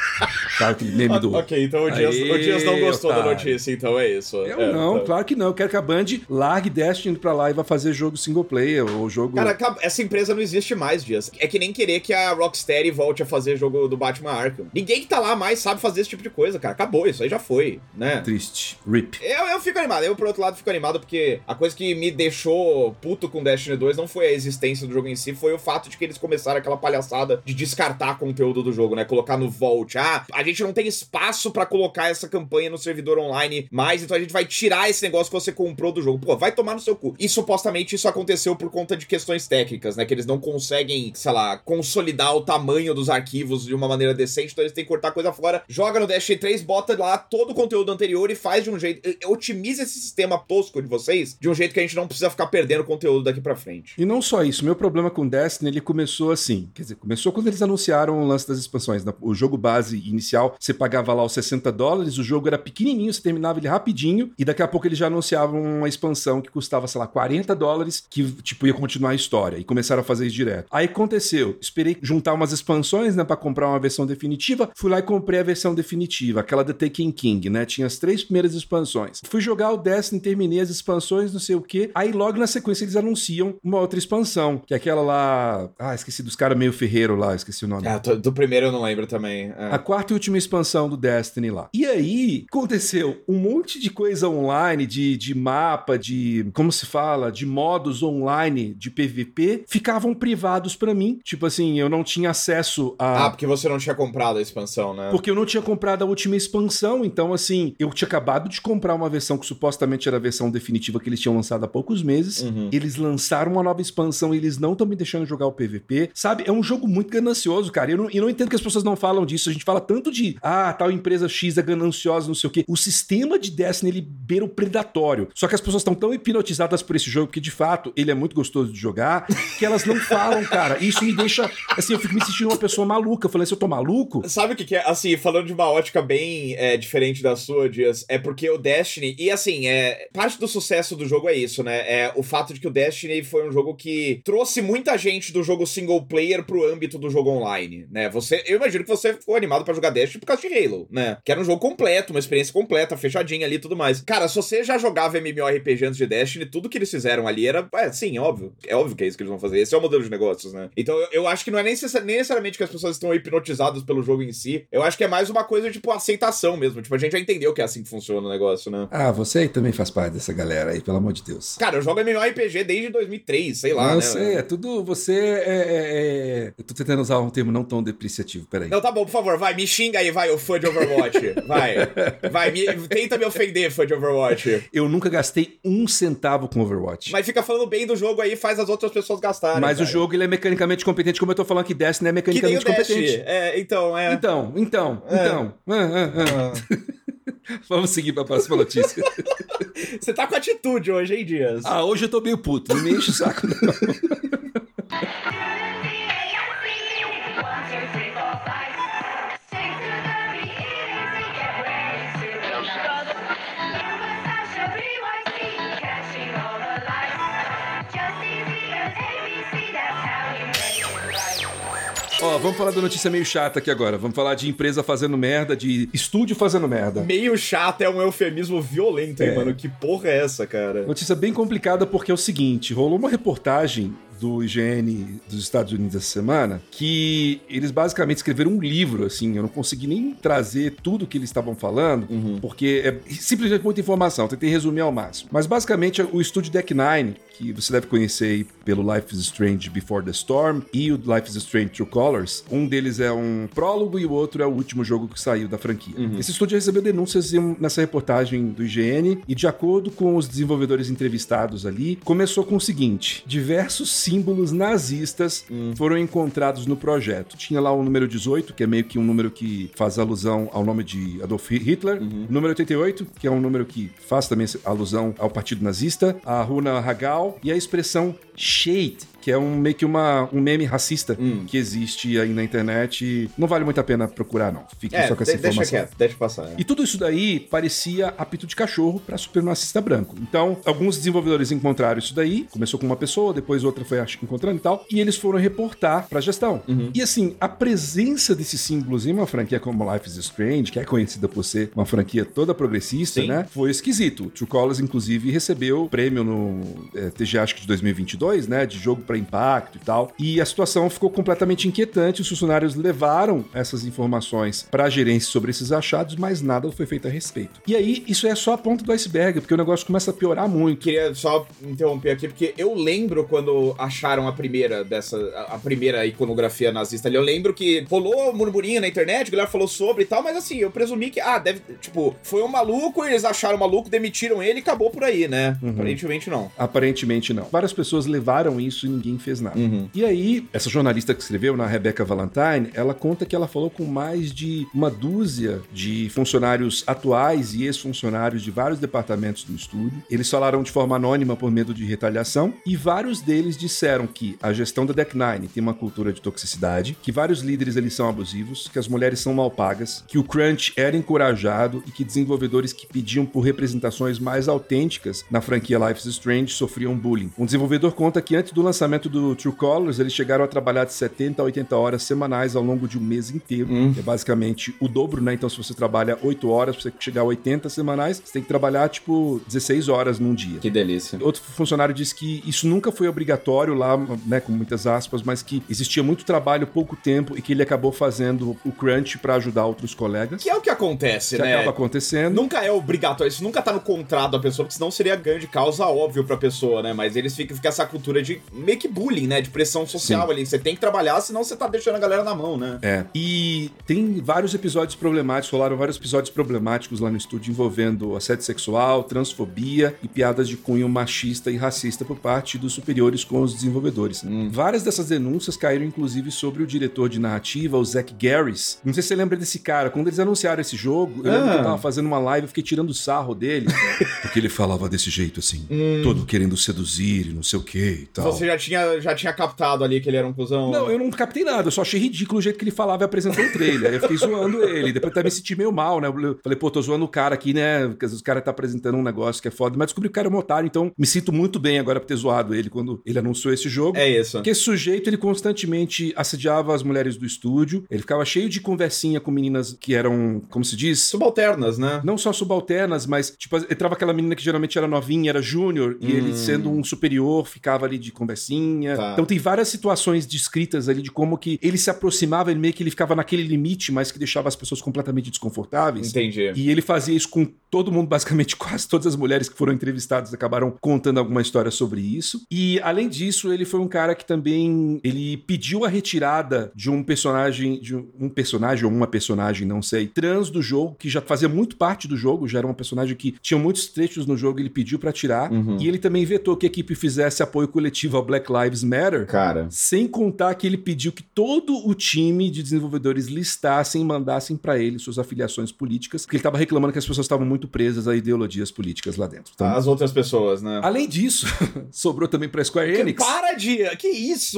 Sabe aquele meme do... Ok, então o Dias, Aê, o Dias não gostou otário. Da notícia, então é isso. Eu é, não, tá. Claro que não. Eu quero que a Band largue Destiny pra lá e vá fazer jogo single player, ou jogo... Cara, essa empresa não existe mais, Dias. É que nem querer que a Rocksteady volte a fazer jogo do Batman Arkham. Ninguém que tá lá mais sabe fazer esse tipo de coisa, cara. Acabou, isso aí já foi, né? Triste. Rip. Eu, eu fico animado. Eu, por outro lado, fico animado porque a coisa que me deixou puto com Destiny dois não foi a existência do jogo em si, foi o fato de que eles começaram aquela palhaçada de descartar conteúdo do jogo, né? Colocar no Vault. Ah, a gente não tem espaço pra colocar essa campanha no servidor online mais, então a gente vai tirar esse negócio que você comprou do jogo. Pô, vai tomar no seu cu. E supostamente isso aconteceu por conta de questões técnicas, né? Que eles não conseguem, sei lá, consolidar o tamanho dos arquivos de uma maneira decente, então eles têm que cortar coisa fora. Joga no Destiny três, bota lá todo o conteúdo anterior e faz de um jeito... Otimiza esse sistema tosco de vocês de um jeito que a gente não precisa ficar perdendo conteúdo daqui pra frente. E não só isso, meu problema com Destiny, ele começou assim, quer dizer, começou quando eles anunciaram o lance das expansões, né? O jogo base inicial, você pagava lá os sessenta dólares, o jogo era pequenininho, você terminava ele rapidinho, e daqui a pouco eles já anunciavam uma expansão que custava, sei lá, quarenta dólares, que, tipo, ia continuar a história, e começaram a fazer isso direto. Aí aconteceu, esperei juntar umas expansões, né, pra comprar uma versão definitiva, fui lá e comprei a versão definitiva, aquela The Taken King, né, tinha as três primeiras expansões. Fui jogar o Destiny, terminei as expansões, não sei o que, aí logo na sequência eles anunciam uma outra expansão, que é aquela lá... Ah, esqueci dos caras meio ferreiro lá, esqueci o nome. Ah, do primeiro eu não lembro também. É. A, quarta e última expansão do Destiny lá. E aí, aconteceu um monte de coisa online, de, de mapa, de, como se fala, de modos online de P V P, ficavam privados pra mim. Tipo assim, eu não tinha acesso a... Ah, porque você não tinha comprado a expansão, né? Porque eu não tinha comprado a última expansão, então assim, eu tinha acabado de comprar uma versão que supostamente era a versão definitiva que eles tinham lançado há poucos meses. Uhum. Eles lançaram uma nova expansão e eles não estão me deixando jogar o P V P. Sabe, é um jogo muito ganancioso, cara. Eu não, eu não entendo que as pessoas não falam disso. A gente fala tanto de, ah, tal empresa X é gananciosa, não sei o quê. O sistema de Destiny, ele beira o predatório. Só que as pessoas estão tão hipnotizadas por esse jogo que, de fato, ele é muito gostoso de jogar, que elas não falam, cara. E isso me deixa, assim, eu fico me sentindo uma pessoa maluca. Eu falei, se eu tô maluco... Sabe o que que é? Assim, falando de uma ótica bem é, diferente da sua, Dias, é porque o Destiny... E, assim, é, parte do sucesso do jogo é isso, né? É o fato de que o Destiny foi um jogo que trouxe muita gente do jogo single player pro âmbito do jogo online, né? Você, eu imagino que você ficou animado pra jogar Destiny por causa de Halo, né? Que era um jogo completo, uma experiência completa, fechadinha ali e tudo mais. Cara, se você já jogava MMORPG antes de Destiny, tudo que eles fizeram ali era... É, sim, óbvio. É óbvio que é isso que eles vão fazer. Esse é o modelo de negócios, né? Então, eu, eu acho que não é nem necessariamente que as pessoas estão hipnotizadas pelo jogo em si. Eu acho que é mais uma coisa, tipo, aceitação mesmo. Tipo, a gente já entendeu que é assim que funciona o negócio, né? Ah, você aí também faz parte dessa galera aí, pelo amor de Deus. Cara, eu jogo MMORPG desde dois mil e três, sei lá, não, né? Eu sei, é tudo... Você é, é, é... Eu tô tentando usar um termo não tão depreciativo, peraí. Não, tá bom, por favor, vai, me xinga aí, vai, o fã de Overwatch. Vai, vai, me, tenta me ofender, fã de Overwatch. Eu nunca gastei um centavo com Overwatch. Mas fica falando bem do jogo aí, faz as outras pessoas gastarem. Mas cara. O jogo, ele é mecanicamente competente, como eu tô falando que Destiny é mecanicamente que nem o competente. Dash. É, então, é. Então, então, é. então. Ah, ah, ah. Ah. Vamos seguir pra próxima notícia. Você tá com atitude hoje, hein, Dias? Ah, hoje eu tô meio puto, não me enche o saco, não. Ó, vamos falar da notícia meio chata aqui agora. Vamos falar de empresa fazendo merda, de estúdio fazendo merda. Meio chata é um eufemismo violento, hein, é. mano? Que porra é essa, cara? Notícia bem complicada porque é o seguinte, rolou uma reportagem do I G N dos Estados Unidos essa semana, que eles basicamente escreveram um livro, assim, eu não consegui nem trazer tudo que eles estavam falando, uhum. porque é simplesmente muita informação, tentei resumir ao máximo. Mas basicamente o estúdio Deck Nine, que você deve conhecer aí pelo Life is Strange Before the Storm e o Life is Strange True Colors, um deles é um prólogo e o outro é o último jogo que saiu da franquia. Uhum. Esse estúdio recebeu denúncias nessa reportagem do I G N e, de acordo com os desenvolvedores entrevistados ali, começou com o seguinte: diversos símbolos nazistas hum. foram encontrados no projeto. Tinha lá o número dezoito, que é meio que um número que faz alusão ao nome de Adolf Hitler. Uhum. Número oitenta e oito, que é um número que faz também alusão ao partido nazista. A runa Hagal e a expressão Shade, que é um, meio que uma, um meme racista hum. que existe aí na internet. Não vale muito a pena procurar, não. Fiquem é, só com essa de- informação. Deixa quieto, deixa passar. É. E tudo isso daí parecia apito de cachorro para supremacista branco. Então, alguns desenvolvedores encontraram isso daí. Começou com uma pessoa, depois outra foi encontrando e tal. E eles foram reportar pra gestão. Uhum. E assim, a presença desses símbolos em uma franquia como Life is Strange, que é conhecida por ser uma franquia toda progressista, Sim. né? Foi esquisito. O True Colors, inclusive, recebeu prêmio no é, T G A, acho que de dois mil e vinte e dois, né? De jogo pra impacto e tal. E a situação ficou completamente inquietante. Os funcionários levaram essas informações pra gerência sobre esses achados, mas nada foi feito a respeito. E aí, isso é só a ponta do iceberg, porque o negócio começa a piorar muito. Queria só interromper aqui, porque eu lembro quando acharam a primeira dessa, a primeira iconografia nazista ali, eu lembro que rolou um murmurinho na internet, a galera falou sobre e tal, mas assim, eu presumi que, ah, deve, tipo, foi um maluco, eles acharam o maluco, demitiram ele e acabou por aí, né? Uhum. Aparentemente não. Aparentemente não. Várias pessoas levaram isso e ninguém fez nada. Uhum. E aí, essa jornalista que escreveu, na Rebecca Valentine, ela conta que ela falou com mais de uma dúzia de funcionários atuais e ex-funcionários de vários departamentos do estúdio. Eles falaram de forma anônima por medo de retaliação e vários deles disseram que a gestão da Deck Nine tem uma cultura de toxicidade, que vários líderes eles são abusivos, que as mulheres são mal pagas, que o crunch era encorajado e que desenvolvedores que pediam por representações mais autênticas na franquia Life is Strange sofriam bullying. Um desenvolvedor conta que antes do lançamento do True Colors, eles chegaram a trabalhar de setenta a oitenta horas semanais ao longo de um mês inteiro. Hum. É basicamente o dobro, né? Então, se você trabalha oito horas, pra você chegar a oitenta semanais, você tem que trabalhar, tipo, dezesseis horas num dia. Que delícia. Outro funcionário disse que isso nunca foi obrigatório lá, né, com muitas aspas, mas que existia muito trabalho, pouco tempo, e que ele acabou fazendo o crunch pra ajudar outros colegas. Que é o que acontece, que né? Que acaba acontecendo. Nunca é obrigatório, isso nunca tá no contrato da pessoa, porque senão seria ganho de causa óbvio pra pessoa, né? Mas eles ficam, ficam essa cultura de meio que bullying, né? De pressão social. Sim. Ali. Você tem que trabalhar, senão você tá deixando a galera na mão, né? É. E tem vários episódios problemáticos, rolaram vários episódios problemáticos lá no estúdio envolvendo assédio sexual, transfobia e piadas de cunho machista e racista por parte dos superiores com os desenvolvedores. Hum. Várias dessas denúncias caíram, inclusive, sobre o diretor de narrativa, o Zach Garris. Não sei se você lembra desse cara. Quando eles anunciaram esse jogo, eu lembro ah. que eu tava fazendo uma live, eu fiquei tirando sarro dele. Porque ele falava desse jeito, assim, hum. todo querendo seduzir e não sei o que e tal. Você já tinha, já tinha captado ali que ele era um cuzão? Não, eu não captei nada. Eu só achei ridículo o jeito que ele falava e apresentou o trailer. Aí eu fiquei zoando ele. Depois até me senti meio mal, né? Eu falei, pô, tô zoando o cara aqui, né? Porque às vezes o cara tá apresentando um negócio que é foda. Mas descobri que o cara é um otário, então me sinto muito bem agora por ter zoado ele quando ele anunciou esse jogo. É isso. Porque esse sujeito, ele constantemente assediava as mulheres do estúdio. Ele ficava cheio de conversinha com meninas que eram, como se diz? Subalternas, né? Não só subalternas, mas, tipo, entrava aquela menina que geralmente era novinha, era júnior, hum. e ele, sendo um superior, ficava ali de conversinha. Tá. Então tem várias situações descritas ali de como que ele se aproximava, ele meio que ele ficava naquele limite, mas que deixava as pessoas completamente desconfortáveis. Entendi. E ele fazia isso com todo mundo, basicamente quase todas as mulheres que foram entrevistadas acabaram contando alguma história sobre isso. E, além disso, ele foi um cara que também, ele pediu a retirada de um personagem, de um personagem ou uma personagem, não sei, trans do jogo, que já fazia muito parte do jogo, já era uma personagem que tinha muitos trechos no jogo, ele pediu pra tirar. Uhum. E ele também vetou que a equipe fizesse apoio coletivo ao Black Lives Matter. Cara. Sem contar que ele pediu que todo o time de desenvolvedores listassem e mandassem pra ele suas afiliações políticas, porque ele tava reclamando que as pessoas estavam muito presas a ideologias políticas lá dentro. Então, as outras pessoas, né? Além disso, sobrou também pra Square Enix. Que para de... Que isso?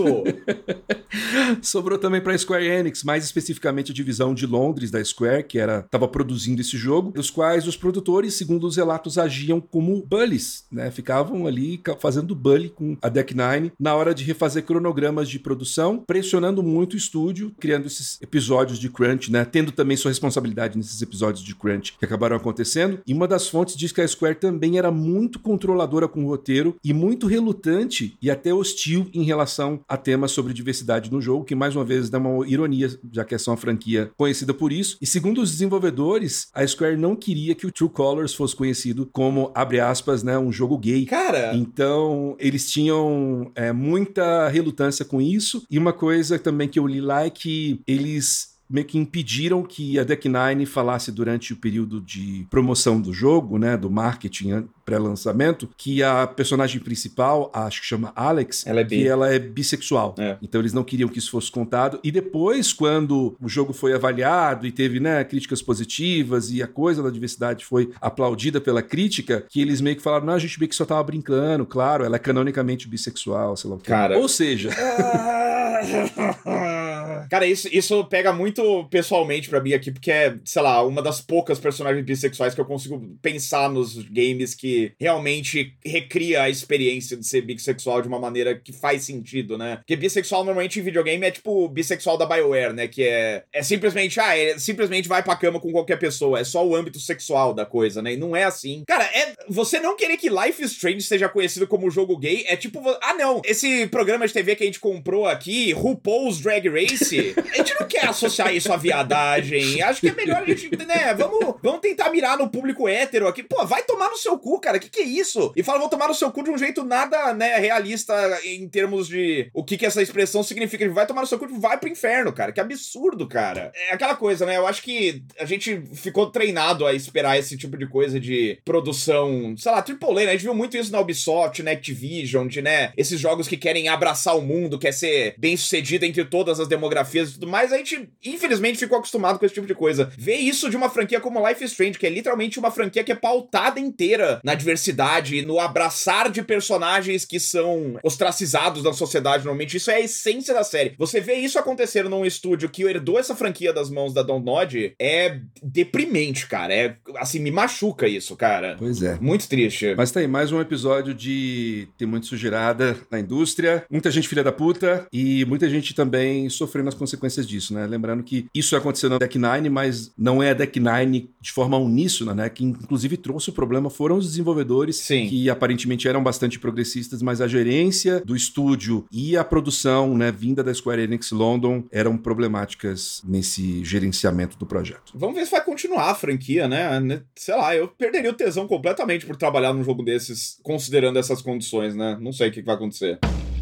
Sobrou também pra Square Enix, mais especificamente a divisão de Londres da Square, que era, tava produzindo esse jogo, os quais os produtores, segundo os relatos, agiam como bullies, né? Ficavam ali fazendo bully com a Deck Nine na hora de refazer cronogramas de produção, pressionando muito o estúdio, criando esses episódios de crunch, né? Tendo também sua responsabilidade nesses episódios de crunch que acabaram acontecendo. E uma das fontes diz que a Square também era muito controladora com o roteiro e muito relutante e até hostil em relação a temas sobre diversidade no jogo, que mais uma vez dá uma ironia, já que essa é uma franquia conhecida por isso. E segundo os desenvolvedores, a Square não queria que o True Colors fosse conhecido como, abre aspas, né, um jogo gay. Cara! Então, eles tinham é, muita relutância com isso. E uma coisa também que eu li lá é que eles meio que impediram que a Deck Nine falasse durante o período de promoção do jogo, né, do marketing pré-lançamento, que a personagem principal, acho que chama Alex, ela é que ela é bissexual. É. Então eles não queriam que isso fosse contado. E depois, quando o jogo foi avaliado e teve, né, críticas positivas e a coisa da diversidade foi aplaudida pela crítica, que eles meio que falaram, não, a gente meio que só tava brincando, claro, ela é canonicamente bissexual, sei lá o que. Cara... Ou seja... Cara, isso, isso pega muito pessoalmente pra mim aqui, porque é, sei lá, uma das poucas personagens bissexuais que eu consigo pensar nos games que realmente recria a experiência de ser bissexual de uma maneira que faz sentido, né? Porque bissexual normalmente em videogame é tipo bissexual da BioWare, né? Que é, é simplesmente, ah, é, simplesmente vai pra cama com qualquer pessoa, é só o âmbito sexual da coisa, né? E não é assim. Cara, é, você não querer que Life is Strange seja conhecido como jogo gay é tipo, ah não, esse programa de T V que a gente comprou aqui, RuPaul's Drag Race, a gente não quer associar isso à viadagem. Acho que é melhor a gente, né? Vamos, vamos tentar mirar no público hétero aqui. Pô, vai tomar no seu cu, cara. Que que é isso? E fala, vou tomar no seu cu de um jeito nada, né, realista em termos de o que que essa expressão significa. Vai tomar no seu cu, vai pro inferno, cara. Que absurdo, cara. É aquela coisa, né? Eu acho que a gente ficou treinado a esperar esse tipo de coisa de produção, sei lá, triple A, né? A gente viu muito isso na Ubisoft, na Activision, de, né, esses jogos que querem abraçar o mundo, quer ser bem sucedido entre todas as democracias demografias e tudo mais, a gente, infelizmente, ficou acostumado com esse tipo de coisa. Ver isso de uma franquia como Life is Strange, que é literalmente uma franquia que é pautada inteira na diversidade, no abraçar de personagens que são ostracizados da sociedade, normalmente. Isso é a essência da série. Você vê isso acontecer num estúdio que herdou essa franquia das mãos da Dontnod, é deprimente, cara. É, assim, me machuca isso, cara. Pois é. Muito triste. Mas tá aí, mais um episódio de ter muito sujeirada na indústria, muita gente filha da puta e muita gente também sofrendo as consequências disso, né? Lembrando que isso aconteceu na Deck Nine, mas não é a Deck Nine de forma uníssona, né? Que inclusive trouxe o problema foram os desenvolvedores, Sim. que aparentemente eram bastante progressistas, mas a gerência do estúdio e a produção, né, vinda da Square Enix London eram problemáticas nesse gerenciamento do projeto. Vamos ver se vai continuar a franquia, né? Sei lá, eu perderia o tesão completamente por trabalhar num jogo desses, considerando essas condições, né? Não sei o que vai acontecer.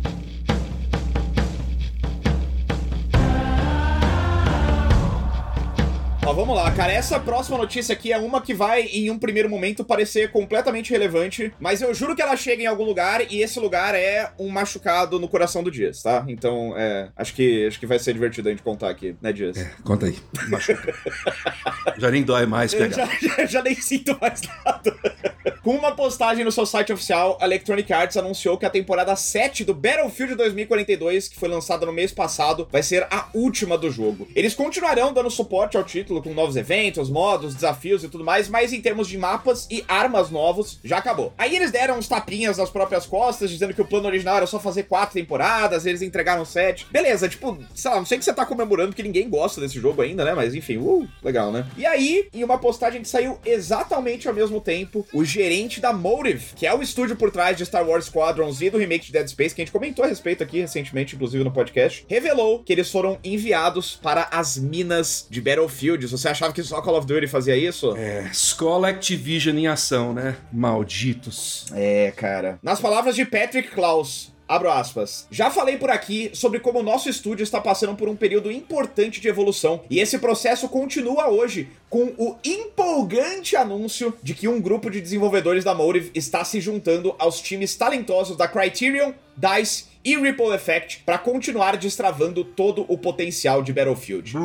Ó, vamos lá, cara, essa próxima notícia aqui é uma que vai, em um primeiro momento, parecer completamente relevante, mas eu juro que ela chega em algum lugar, e esse lugar é um machucado no coração do Dias, tá? Então, é, acho que, acho que vai ser divertido a gente contar aqui, né, Dias? É, conta aí. Machuca. Já nem dói mais pegar. Já, já, já nem sinto mais nada. Com uma postagem no seu site oficial, a Electronic Arts anunciou que a temporada sete do Battlefield dois mil e quarenta e dois, que foi lançada no mês passado, vai ser a última do jogo. Eles continuarão dando suporte ao título com novos eventos, modos, desafios e tudo mais, mas em termos de mapas e armas novos, já acabou. Aí eles deram uns tapinhas nas próprias costas, dizendo que o plano original era só fazer quatro temporadas, eles entregaram sete. Beleza, tipo, sei lá, não sei que você tá comemorando, porque ninguém gosta desse jogo ainda, né? Mas enfim, uh, legal, né? E aí, em uma postagem que saiu exatamente ao mesmo tempo, o gerente da Motive, que é o estúdio por trás de Star Wars Squadrons e do remake de Dead Space, que a gente comentou a respeito aqui recentemente, inclusive no podcast, revelou que eles foram enviados para as minas de Battlefield. Você achava que só Call of Duty fazia isso? É, escola Activision em ação, né? Malditos. É, cara. Nas palavras de Patrick Klaus, abro aspas. Já falei por aqui sobre como o nosso estúdio está passando por um período importante de evolução, e esse processo continua hoje com o empolgante anúncio de que um grupo de desenvolvedores da Motive está se juntando aos times talentosos da Criterion, DICE e Ripple Effect para continuar destravando todo o potencial de Battlefield.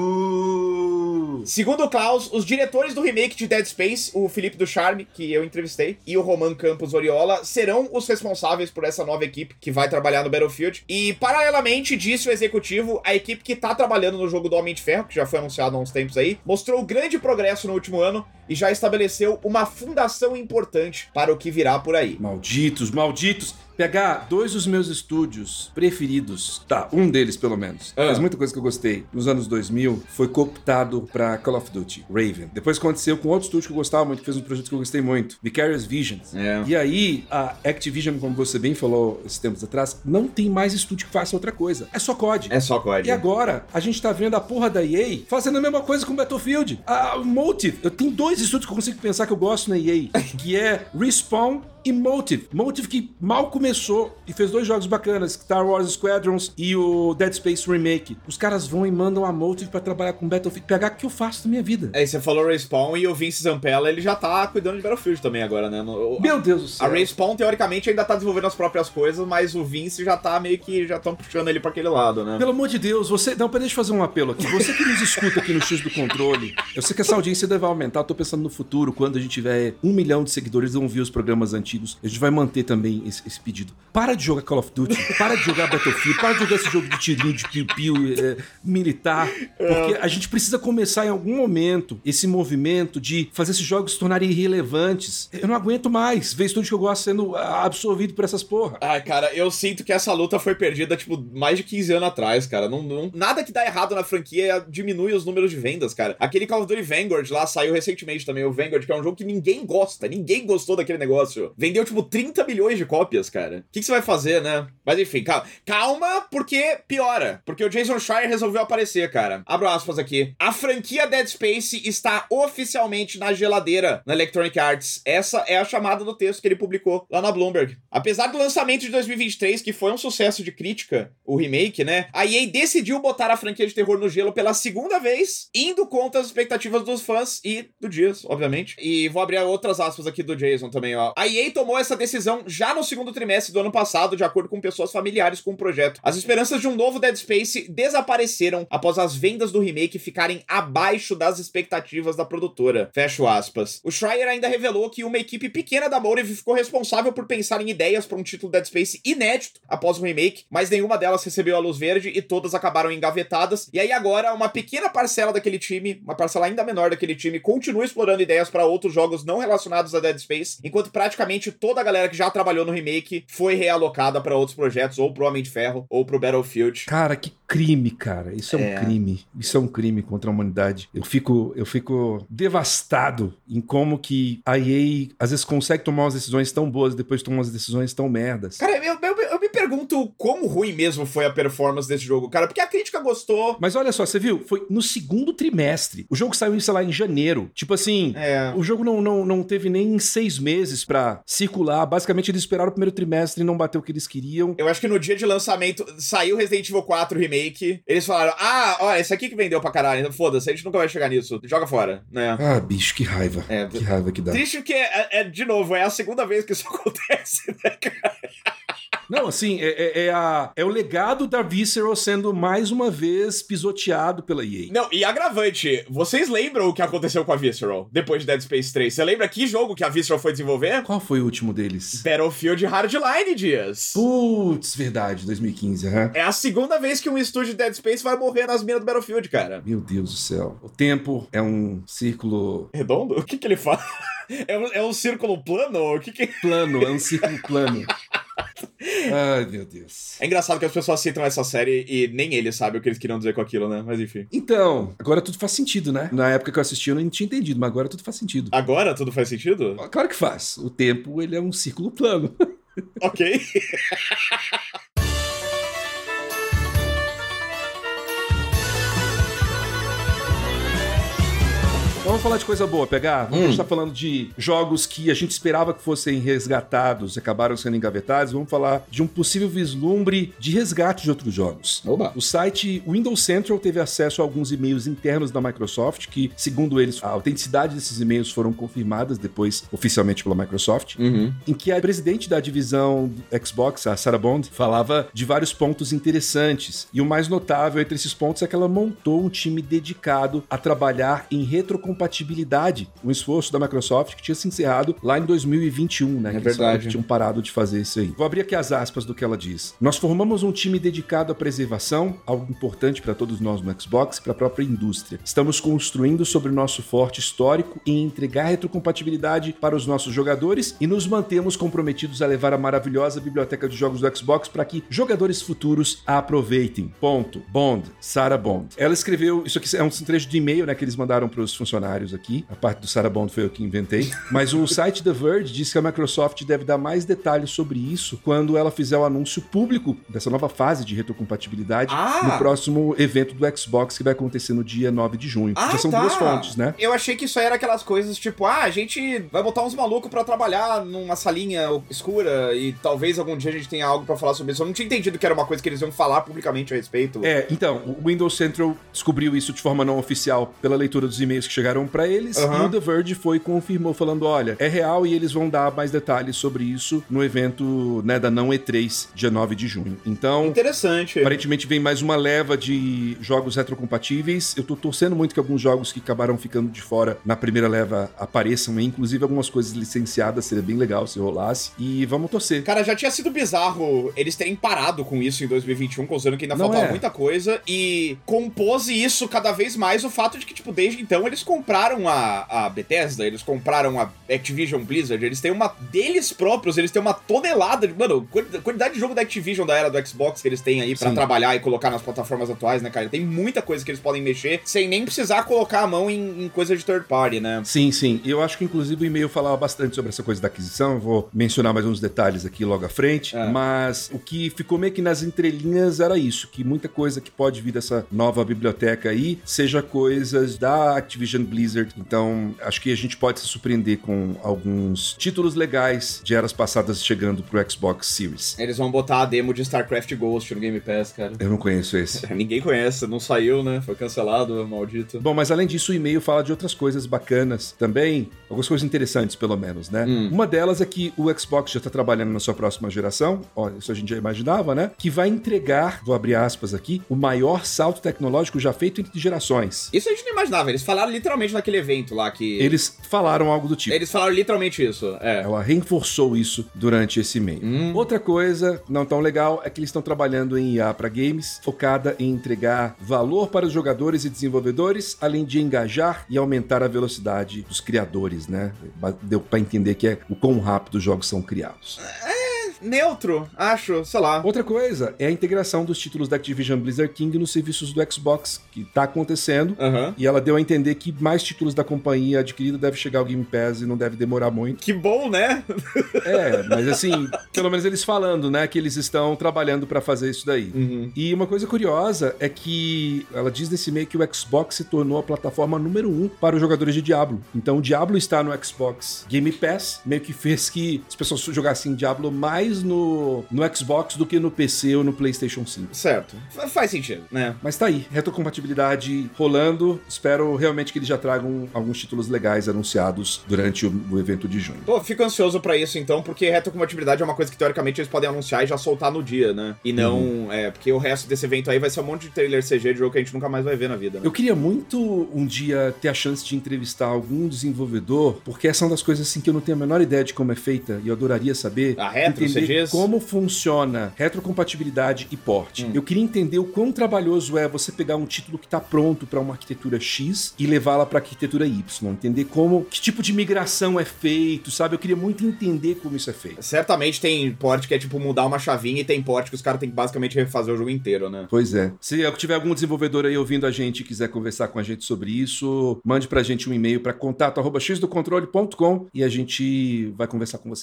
Uh! Segundo o Klaus, os diretores do remake de Dead Space, o Felipe Ducharme, que eu entrevistei, e o Roman Campos Oriola, serão os responsáveis por essa nova equipe que vai trabalhar no Battlefield. E, paralelamente, disse o executivo, a equipe que tá trabalhando no jogo do Homem de Ferro, que já foi anunciado há uns tempos aí, mostrou grande progresso no último ano e já estabeleceu uma fundação importante para o que virá por aí. Malditos, malditos. Pegar dois dos meus estúdios preferidos, tá, um deles pelo menos, Ah. faz muita coisa que eu gostei, nos anos dois mil, foi cooptado pra Call of Duty, Raven. Depois aconteceu com outro estúdio que eu gostava muito, que fez um projeto que eu gostei muito, Vicarious Visions. É. E aí, a Activision, como você bem falou esses tempos atrás, não tem mais estúdio que faça outra coisa. É só C O D. É só código. E agora, a gente tá vendo a porra da E A fazendo a mesma coisa com Battlefield. A Motive, eu tenho dois estúdios que eu consigo pensar que eu gosto na E A, que é Respawn e Motive. Motive que mal começou e fez dois jogos bacanas, Star Wars Squadrons e o Dead Space Remake. Os caras vão e mandam a Motive pra trabalhar com Battlefield. Pegar o que eu faço da minha vida. Aí você falou Respawn e o Vince Zampella, ele já tá cuidando de Battlefield também agora, né? No, Meu Deus do céu. A Respawn, teoricamente, ainda tá desenvolvendo as próprias coisas, mas o Vince já tá meio que, já estão puxando ele pra aquele lado, né? Pelo amor de Deus, você... Não, peraí, deixa eu fazer um apelo aqui. Você que nos escuta aqui no X do Controle, eu sei que essa audiência deve aumentar, eu tô pensando no futuro, quando a gente tiver um milhão de seguidores, vão ouvir os programas antigos, a gente vai manter também esse, esse pedido. Para de jogar Call of Duty, para de jogar Battlefield, para de jogar esse jogo de tirinho, de piu-piu, é, militar, porque a gente precisa começar em algum momento esse movimento de fazer esses jogos se tornarem irrelevantes. Eu não aguento mais ver estúdio que eu gosto sendo absorvido por essas porra. Ai, cara, eu sinto que essa luta foi perdida, tipo, mais de quinze anos atrás, cara. Não, não, nada que dá errado na franquia diminui os números de vendas, cara. Aquele Call of Duty Vanguard lá saiu recentemente também, o Vanguard, que é um jogo que ninguém gosta, ninguém gostou daquele negócio. Vendeu, tipo, trinta milhões de cópias, cara. O que, que você vai fazer, né? Mas enfim, calma. Calma, porque piora. Porque o Jason Schreier resolveu aparecer, cara. Abro aspas aqui. A franquia Dead Space está oficialmente na geladeira na Electronic Arts. Essa é a chamada do texto que ele publicou lá na Bloomberg. Apesar do lançamento de dois mil e vinte e três, que foi um sucesso de crítica, o remake, né? A E A decidiu botar a franquia de terror no gelo pela segunda vez, indo contra as expectativas dos fãs e do Dias, obviamente. E vou abrir outras aspas aqui do Jason também, ó. A E A A tomou essa decisão já no segundo trimestre do ano passado, de acordo com pessoas familiares com o projeto. As esperanças de um novo Dead Space desapareceram após as vendas do remake ficarem abaixo das expectativas da produtora. Fecho aspas. O Schreier ainda revelou que uma equipe pequena da Motive ficou responsável por pensar em ideias para um título Dead Space inédito após o remake, mas nenhuma delas recebeu a luz verde e todas acabaram engavetadas. E aí agora uma pequena parcela daquele time, uma parcela ainda menor daquele time, continua explorando ideias para outros jogos não relacionados a Dead Space, enquanto praticamente toda a galera que já trabalhou no remake foi realocada para outros projetos, ou pro Homem de Ferro, ou pro Battlefield. Cara, que crime, cara. Isso é, é um crime. Isso é um crime contra a humanidade. Eu fico, eu fico devastado em como que a E A às vezes consegue tomar umas decisões tão boas e depois toma umas decisões tão merdas. Cara, eu, eu, eu me pergunto como ruim mesmo foi a performance desse jogo, cara, porque a crítica gostou. Mas olha só, você viu? Foi no segundo trimestre. O jogo saiu, sei lá, em janeiro. Tipo assim, é. o jogo não, não, não teve nem seis meses pra circular. Basicamente, eles esperaram o primeiro trimestre e não bateu o que eles queriam. Eu acho que no dia de lançamento saiu Resident Evil quatro Remake. Eles falaram, ah, ó, esse aqui que vendeu pra caralho. Então foda-se, a gente nunca vai chegar nisso. Joga fora, né? Ah, bicho, que raiva. É, que raiva que dá. Triste porque, é, é, de novo, é a segunda vez que isso acontece, né, cara? Não, assim, é, é, é, a, é o legado da Visceral sendo mais uma vez pisoteado pela E A. Não, e agravante, vocês lembram o que aconteceu com a Visceral depois de Dead Space três? Você lembra que jogo que a Visceral foi desenvolver? Qual foi o último deles? Battlefield Hardline, Dias. Putz, verdade, dois mil e quinze, aham. É a segunda vez que um estúdio de Dead Space vai morrer nas minas do Battlefield, cara. Meu Deus do céu. O tempo é um círculo... Redondo? O que que ele fala? É um, é um círculo plano? O que que... Plano, é um círculo plano. Ai, meu Deus. É engraçado que as pessoas citam essa série e nem eles sabem o que eles queriam dizer com aquilo, né? Mas enfim. Então, agora tudo faz sentido, né? Na época que eu assisti eu não tinha entendido, mas agora tudo faz sentido. Agora tudo faz sentido? Claro que faz. O tempo, ele é um círculo plano. Ok. Vamos falar de coisa boa, pegar? Vamos hum. estar falando de jogos que a gente esperava que fossem resgatados e acabaram sendo engavetados. Vamos falar de um possível vislumbre de resgate de outros jogos. Oba. O site Windows Central teve acesso a alguns e-mails internos da Microsoft que, segundo eles, a autenticidade desses e-mails foram confirmadas depois oficialmente pela Microsoft, uhum. em que a presidente da divisão Xbox, a Sarah Bond, falava de vários pontos interessantes. E o mais notável entre esses pontos é que ela montou um time dedicado a trabalhar em retrocompatibilidade compatibilidade, um esforço da Microsoft que tinha se encerrado lá em dois mil e vinte e um, né? É que verdade. Eles tinham parado de fazer isso aí. Vou abrir aqui as aspas do que ela diz. Nós formamos um time dedicado à preservação, algo importante para todos nós no Xbox e para a própria indústria. Estamos construindo sobre o nosso forte histórico em entregar retrocompatibilidade para os nossos jogadores e nos mantemos comprometidos a levar a maravilhosa biblioteca de jogos do Xbox para que jogadores futuros a aproveitem. Ponto. Bond. Sarah Bond. Ela escreveu, isso aqui é um trecho de e-mail, né, que eles mandaram para os funcionários aqui. A parte do Sarah Bond foi eu que inventei. Mas o site The Verge diz que a Microsoft deve dar mais detalhes sobre isso quando ela fizer o anúncio público dessa nova fase de retrocompatibilidade ah. no próximo evento do Xbox que vai acontecer no dia nove de junho. Ah, Já são tá. duas fontes, né? Eu achei que isso aí era aquelas coisas tipo, ah, a gente vai botar uns malucos pra trabalhar numa salinha escura e talvez algum dia a gente tenha algo pra falar sobre isso. Eu não tinha entendido que era uma coisa que eles iam falar publicamente a respeito. É, então, o Windows Central descobriu isso de forma não oficial pela leitura dos e-mails que chegaram pra eles, uhum. e o The Verge foi e confirmou, falando, olha, é real e eles vão dar mais detalhes sobre isso no evento, né, da não E três, dia nove de junho. Então, interessante. Aparentemente vem mais uma leva de jogos retrocompatíveis. Eu tô torcendo muito que alguns jogos que acabaram ficando de fora na primeira leva apareçam, inclusive algumas coisas licenciadas, seria bem legal se rolasse. E vamos torcer. Cara, já tinha sido bizarro eles terem parado com isso em dois mil e vinte e um, considerando que ainda Não faltava é. muita coisa, e compôs isso cada vez mais o fato de que, tipo, desde então eles compraram a, a Bethesda, eles compraram a Activision Blizzard, eles têm uma deles próprios, eles têm uma tonelada de, mano, quantidade de jogo da Activision da era do Xbox que eles têm aí pra Sim. trabalhar e colocar nas plataformas atuais, né, cara? Tem muita coisa que eles podem mexer sem nem precisar colocar a mão em, em coisa de third party, né? Sim, sim. E eu acho que, inclusive, o e-mail falava bastante sobre essa coisa da aquisição. Eu vou mencionar mais uns detalhes aqui logo à frente. É. Mas o que ficou meio que nas entrelinhas era isso, que muita coisa que pode vir dessa nova biblioteca aí seja coisas da Activision Blizzard Blizzard. Então, acho que a gente pode se surpreender com alguns títulos legais de eras passadas chegando pro Xbox Series. Eles vão botar a demo de StarCraft Ghost no Game Pass, cara. Eu não conheço esse. Ninguém conhece, não saiu, né? Foi cancelado, maldito. Bom, mas além disso, o e-mail fala de outras coisas bacanas também, algumas coisas interessantes, pelo menos, né? Hum. Uma delas é que o Xbox já tá trabalhando na sua próxima geração, ó, isso a gente já imaginava, né? Que vai entregar, vou abrir aspas aqui, o maior salto tecnológico já feito entre gerações. Isso a gente não imaginava, eles falaram literalmente naquele evento lá que... Eles falaram algo do tipo. Eles falaram literalmente isso, é. Ela reforçou isso durante esse e-mail. Hum. Outra coisa não tão legal é que eles estão trabalhando em I A para games, focada em entregar valor para os jogadores e desenvolvedores, além de engajar e aumentar a velocidade dos criadores, né? Deu para entender que é o quão rápido os jogos são criados. É neutro, acho, sei lá. Outra coisa é a integração dos títulos da Activision Blizzard King nos serviços do Xbox, que tá acontecendo, uhum. E ela deu a entender que mais títulos da companhia adquirida devem chegar ao Game Pass e não deve demorar muito. Que bom, né? É, mas assim, pelo menos eles falando, né, que eles estão trabalhando pra fazer isso daí. Uhum. E uma coisa curiosa é que ela diz nesse meio que o Xbox se tornou a plataforma número um para os jogadores de Diablo. Então o Diablo está no Xbox Game Pass, meio que fez que as pessoas jogassem Diablo mais no, no Xbox do que no P C ou no PlayStation cinco. Certo. F- faz sentido, né? Mas tá aí, retrocompatibilidade rolando. Espero realmente que eles já tragam alguns títulos legais anunciados durante o, o evento de junho. Pô, fico ansioso pra isso então, porque retrocompatibilidade é uma coisa que teoricamente eles podem anunciar e já soltar no dia, né? E não, uhum. é, porque o resto desse evento aí vai ser um monte de trailer C G de jogo que a gente nunca mais vai ver na vida, né? Eu queria muito um dia ter a chance de entrevistar algum desenvolvedor, porque essa é uma das coisas assim que eu não tenho a menor ideia de como é feita e eu adoraria saber. A retro, entender como funciona retrocompatibilidade e porte. Hum. Eu queria entender o quão trabalhoso é você pegar um título que tá pronto para uma arquitetura X e levá-la para arquitetura Y, entender como, que tipo de migração é feito, sabe? Eu queria muito entender como isso é feito. Certamente tem porte que é tipo mudar uma chavinha e tem porte que os caras têm que basicamente refazer o jogo inteiro, né? Pois é. Se tiver algum desenvolvedor aí ouvindo a gente e quiser conversar com a gente sobre isso, mande pra gente um e-mail para contato arroba x do controle ponto com e a gente vai conversar com você.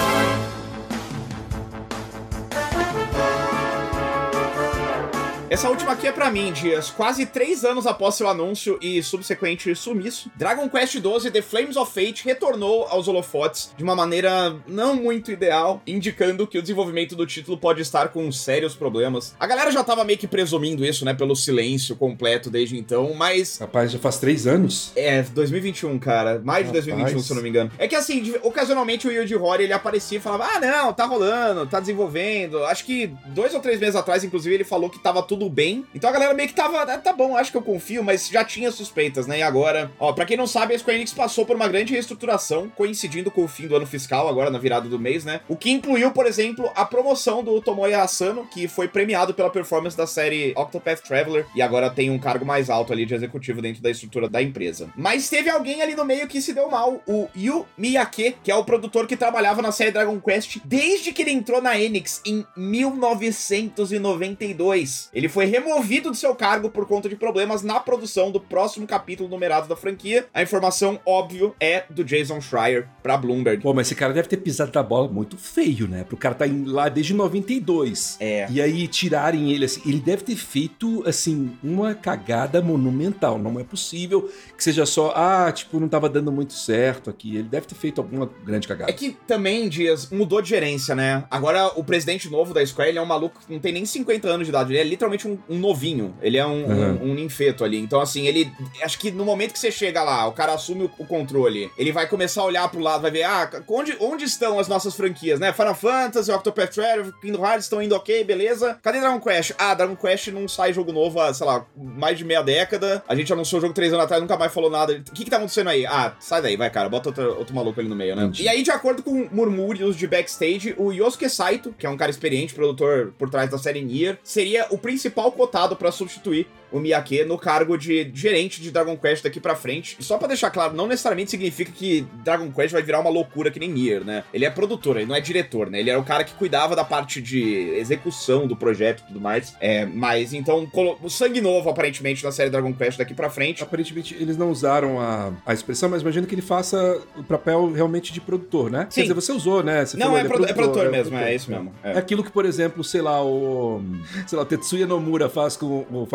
Essa última aqui é pra mim, Dias. Quase três anos após seu anúncio e subsequente sumiço, Dragon Quest doze The Flames of Fate retornou aos holofotes de uma maneira não muito ideal, indicando que o desenvolvimento do título pode estar com sérios problemas. A galera já tava meio que presumindo isso, né, pelo silêncio completo desde então, mas... Rapaz, já faz três anos? É, dois mil e vinte e um, cara. Mais de Rapaz. dois mil e vinte e um, se eu não me engano. É que assim, de, ocasionalmente o Yuji Horii, ele aparecia e falava, ah, não, tá rolando, tá desenvolvendo. Acho que dois ou três meses atrás, inclusive, ele falou que tava tudo bem. Então a galera meio que tava, tá bom, acho que eu confio, mas já tinha suspeitas, né? E agora, ó, pra quem não sabe, a Square Enix passou por uma grande reestruturação, coincidindo com o fim do ano fiscal, agora na virada do mês, né? O que incluiu, por exemplo, a promoção do Tomoya Asano, que foi premiado pela performance da série Octopath Traveler, e agora tem um cargo mais alto ali de executivo dentro da estrutura da empresa. Mas teve alguém ali no meio que se deu mal, o Yu Miyake, que é o produtor que trabalhava na série Dragon Quest desde que ele entrou na Enix em mil novecentos e noventa e dois. Ele foi removido do seu cargo por conta de problemas na produção do próximo capítulo numerado da franquia. A informação, óbvio, é do Jason Schreier pra Bloomberg. Pô, mas esse cara deve ter pisado da bola muito feio, né? Pro cara tá lá desde noventa e dois. É. E aí tirarem ele, assim, ele deve ter feito, assim, uma cagada monumental. Não é possível que seja só, ah, tipo, não tava dando muito certo aqui. Ele deve ter feito alguma grande cagada. É que também, Dias, mudou de gerência, né? Agora, o presidente novo da Square, ele é um maluco que não tem nem cinquenta anos de idade. Ele é literalmente um, um novinho. Ele é um, uhum. um, um ninfeto ali. Então, assim, ele... Acho que no momento que você chega lá, o cara assume o, o controle, ele vai começar a olhar pro lado, vai ver, ah, onde, onde estão as nossas franquias, né? Final Fantasy, Octopath Traveler, Kingdom Hearts estão indo ok, beleza. Cadê Dragon Quest? Ah, Dragon Quest não sai jogo novo há, sei lá, mais de meia década. A gente anunciou o jogo três anos atrás, nunca mais falou nada. O que que tá acontecendo aí? Ah, sai daí, vai, cara. Bota outro, outro maluco ali no meio, né? Entendi. E aí, de acordo com murmúrios de backstage, o Yosuke Saito, que é um cara experiente, produtor por trás da série Nier, seria o principal cotado pra substituir o Miyake no cargo de gerente de Dragon Quest daqui pra frente. E só pra deixar claro, não necessariamente significa que Dragon Quest vai virar uma loucura que nem Nier, né? Ele é produtor, ele não é diretor, né? Ele era o cara que cuidava da parte de execução do projeto e tudo mais. É, mas então, o sangue novo, aparentemente, na série Dragon Quest daqui pra frente. Aparentemente, eles não usaram a, a expressão, mas imagino que ele faça o papel realmente de produtor, né? Sim. Quer dizer, você usou, né? Você não, falou, é, é, produtor, é produtor é mesmo, produtor, é isso mesmo. É. É aquilo que, por exemplo, sei lá, o... Sei lá, o Tetsuya Nomura faz com o Final Fantasy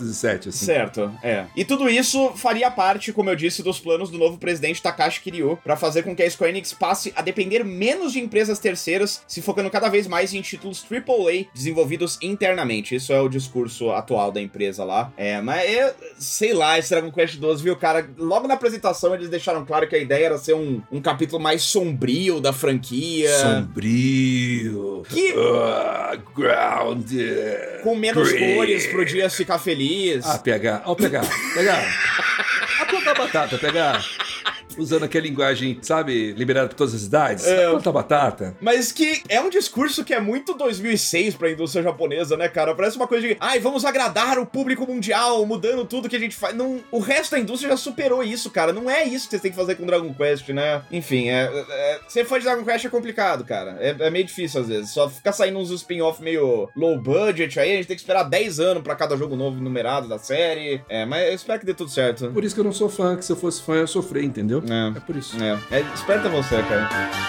Fantasy sete, assim. Certo, é. E tudo isso faria parte, como eu disse, dos planos do novo presidente Takashi Kiryu para fazer com que a Square Enix passe a depender menos de empresas terceiras, se focando cada vez mais em títulos triplo A desenvolvidos internamente. Isso é o discurso atual da empresa lá. É, mas eu, sei lá, esse Dragon Quest doze, viu, cara? Logo na apresentação eles deixaram claro que a ideia era ser um, um capítulo mais sombrio da franquia. Sombrio. Que... Uh, grounded. Com menos Green. cores pro dia ficar feliz. Ah, pegar. Ó, pegar. Pegar. A planta batata, pegar. Usando aquela linguagem, sabe, liberada por todas as idades. É. A planta batata. Mas que é um discurso que é muito dois mil e seis pra indústria japonesa, né, cara? Parece uma coisa de, ai, vamos agradar o público mundial, mudando tudo que a gente faz. Não, o resto da indústria já superou isso, cara. Não é isso que vocês têm que fazer com Dragon Quest, né? Enfim, é, é, ser fã de Dragon Quest é complicado, cara. É, é meio difícil às vezes. Só ficar saindo uns spin-off meio low budget aí, a gente tem que esperar dez anos pra cada jogo novo numerado da série. É, mas eu espero que dê tudo certo. Por isso que eu não sou fã, que se eu fosse fã eu ia sofrer, entendeu? É, É por isso. É, é esperta você, cara.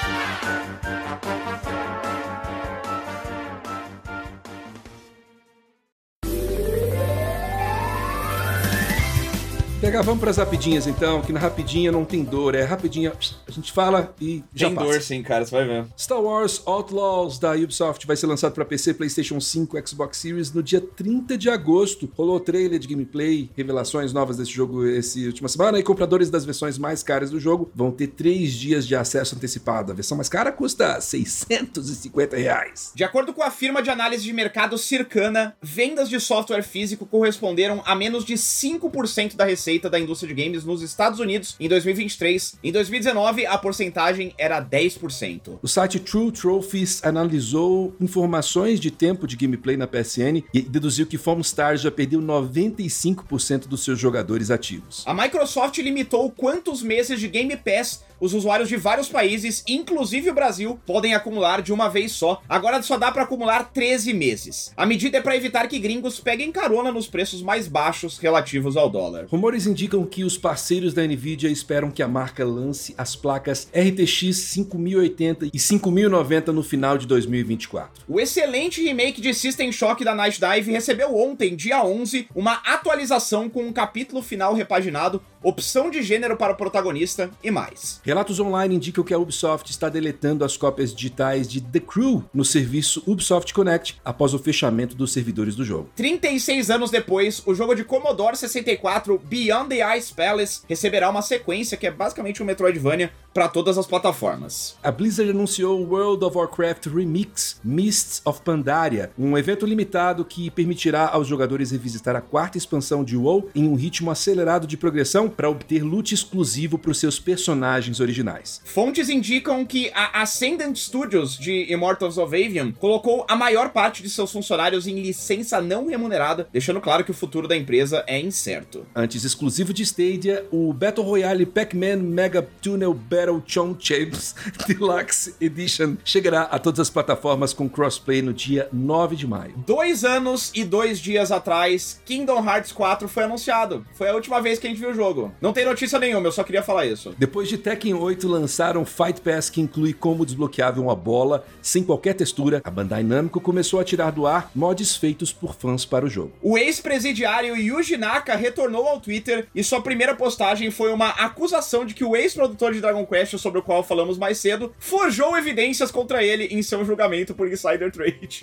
Pegar, vamos pras rapidinhas então, que na rapidinha não tem dor, é rapidinha, a gente fala e já Tem passa. dor sim, cara, você vai ver. Star Wars Outlaws da Ubisoft vai ser lançado para P C, PlayStation cinco, Xbox Series no dia trinta de agosto. Rolou trailer de gameplay, revelações novas desse jogo essa última semana e compradores das versões mais caras do jogo vão ter três dias de acesso antecipado. A versão mais cara custa seiscentos e cinquenta reais. De acordo com a firma de análise de mercado Circana, vendas de software físico corresponderam a menos de cinco por cento da receita da indústria de games nos Estados Unidos em dois mil e vinte e três. Em dois mil e dezenove, a porcentagem era dez por cento. O site True Trophies analisou informações de tempo de gameplay na P S N e deduziu que Foam Stars já perdeu noventa e cinco por cento dos seus jogadores ativos. A Microsoft limitou quantos meses de Game Pass os usuários de vários países, inclusive o Brasil, podem acumular de uma vez só. Agora só dá para acumular treze meses. A medida é para evitar que gringos peguem carona nos preços mais baixos relativos ao dólar. Rumores indicam que os parceiros da Nvidia esperam que a marca lance as placas R T X cinco mil e oitenta e cinco mil e noventa no final de dois mil e vinte e quatro. O excelente remake de System Shock da Night Dive recebeu ontem, dia onze, uma atualização com um capítulo final repaginado, opção de gênero para o protagonista e mais. Relatos online indicam que a Ubisoft está deletando as cópias digitais de The Crew no serviço Ubisoft Connect após o fechamento dos servidores do jogo. trinta e seis anos depois, o jogo de Commodore sessenta e quatro, Beyond the Ice Palace, receberá uma sequência que é basicamente um Metroidvania para todas as plataformas. A Blizzard anunciou o World of Warcraft Remix Mists of Pandaria, um evento limitado que permitirá aos jogadores revisitar a quarta expansão de WoW em um ritmo acelerado de progressão para obter loot exclusivo para os seus personagens originais. Fontes indicam que a Ascendant Studios de Immortals of Avium colocou a maior parte de seus funcionários em licença não remunerada, deixando claro que o futuro da empresa é incerto. Antes exclusivo de Stadia, o Battle Royale Pac-Man Mega Tunnel Battle Chon Champs Deluxe Edition chegará a todas as plataformas com crossplay no dia nove de maio. Dois anos e dois dias atrás, Kingdom Hearts quatro foi anunciado. Foi a última vez que a gente viu o jogo. Não tem notícia nenhuma, eu só queria falar isso. Depois de Tekken oito, lançaram Fight Pass, que inclui como desbloqueável uma bola sem qualquer textura. A Bandai Namco começou a tirar do ar mods feitos por fãs para o jogo. O ex-presidiário Yuji Naka retornou ao Twitter e sua primeira postagem foi uma acusação de que o ex-produtor de Dragon Quest, sobre o qual falamos mais cedo, forjou evidências contra ele em seu julgamento por insider trade.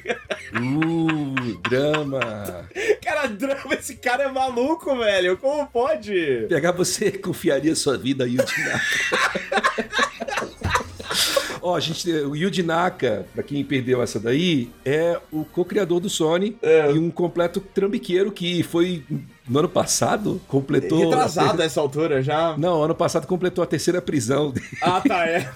Uh, drama. Cara, drama, esse cara é maluco, velho. Como pode? Pegar você confiaria sua vida a Yuji Naka. Ó, a gente, o Yuji Naka, pra quem perdeu essa daí, é o co-criador do Sony é. e um completo trambiqueiro que foi, no ano passado, completou... Retrasado nessa altura já? Não, ano passado completou a terceira prisão dele. Ah, tá, é.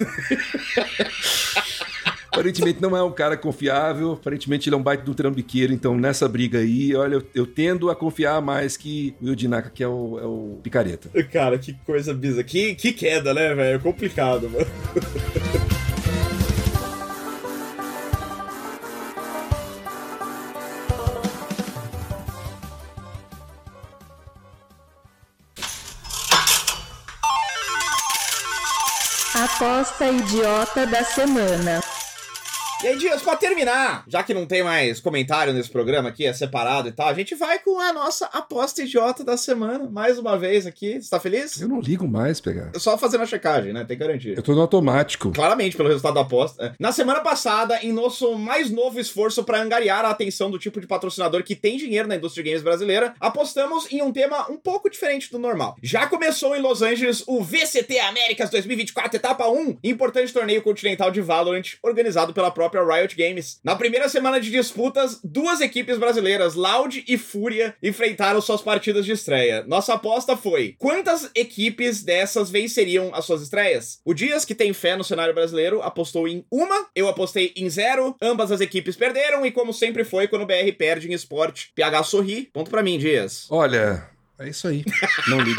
Aparentemente não é um cara confiável, aparentemente ele é um baita do trambiqueiro, então nessa briga aí, olha, eu, eu tendo a confiar mais que o Yuji Naka, que é o, é o picareta. Cara, que coisa bizarra, que, que queda, né, velho? É complicado, mano. Aposta idiota da semana. E aí, Dias, pra terminar, já que não tem mais comentário nesse programa aqui, é separado e tal, a gente vai com a nossa aposta idiota da semana, mais uma vez aqui. Você tá feliz? Eu não ligo mais pegar. Só fazendo a checagem, né? Tem que garantir. Eu tô no automático. Claramente, pelo resultado da aposta. Na semana passada, em nosso mais novo esforço pra angariar a atenção do tipo de patrocinador que tem dinheiro na indústria de games brasileira, apostamos em um tema um pouco diferente do normal. Já começou em Los Angeles o V C T Américas dois mil e vinte e quatro, etapa um, importante torneio continental de Valorant, organizado pela própria Riot Games. Na primeira semana de disputas, duas equipes brasileiras, Loud e Fúria, enfrentaram suas partidas de estreia. Nossa aposta foi: quantas equipes dessas venceriam as suas estreias? O Dias, que tem fé no cenário brasileiro, apostou em uma, eu apostei em zero, ambas as equipes perderam, e como sempre foi, quando o B R perde em esporte, P H sorri. Ponto pra mim, Dias. Olha, é isso aí. Não ligo.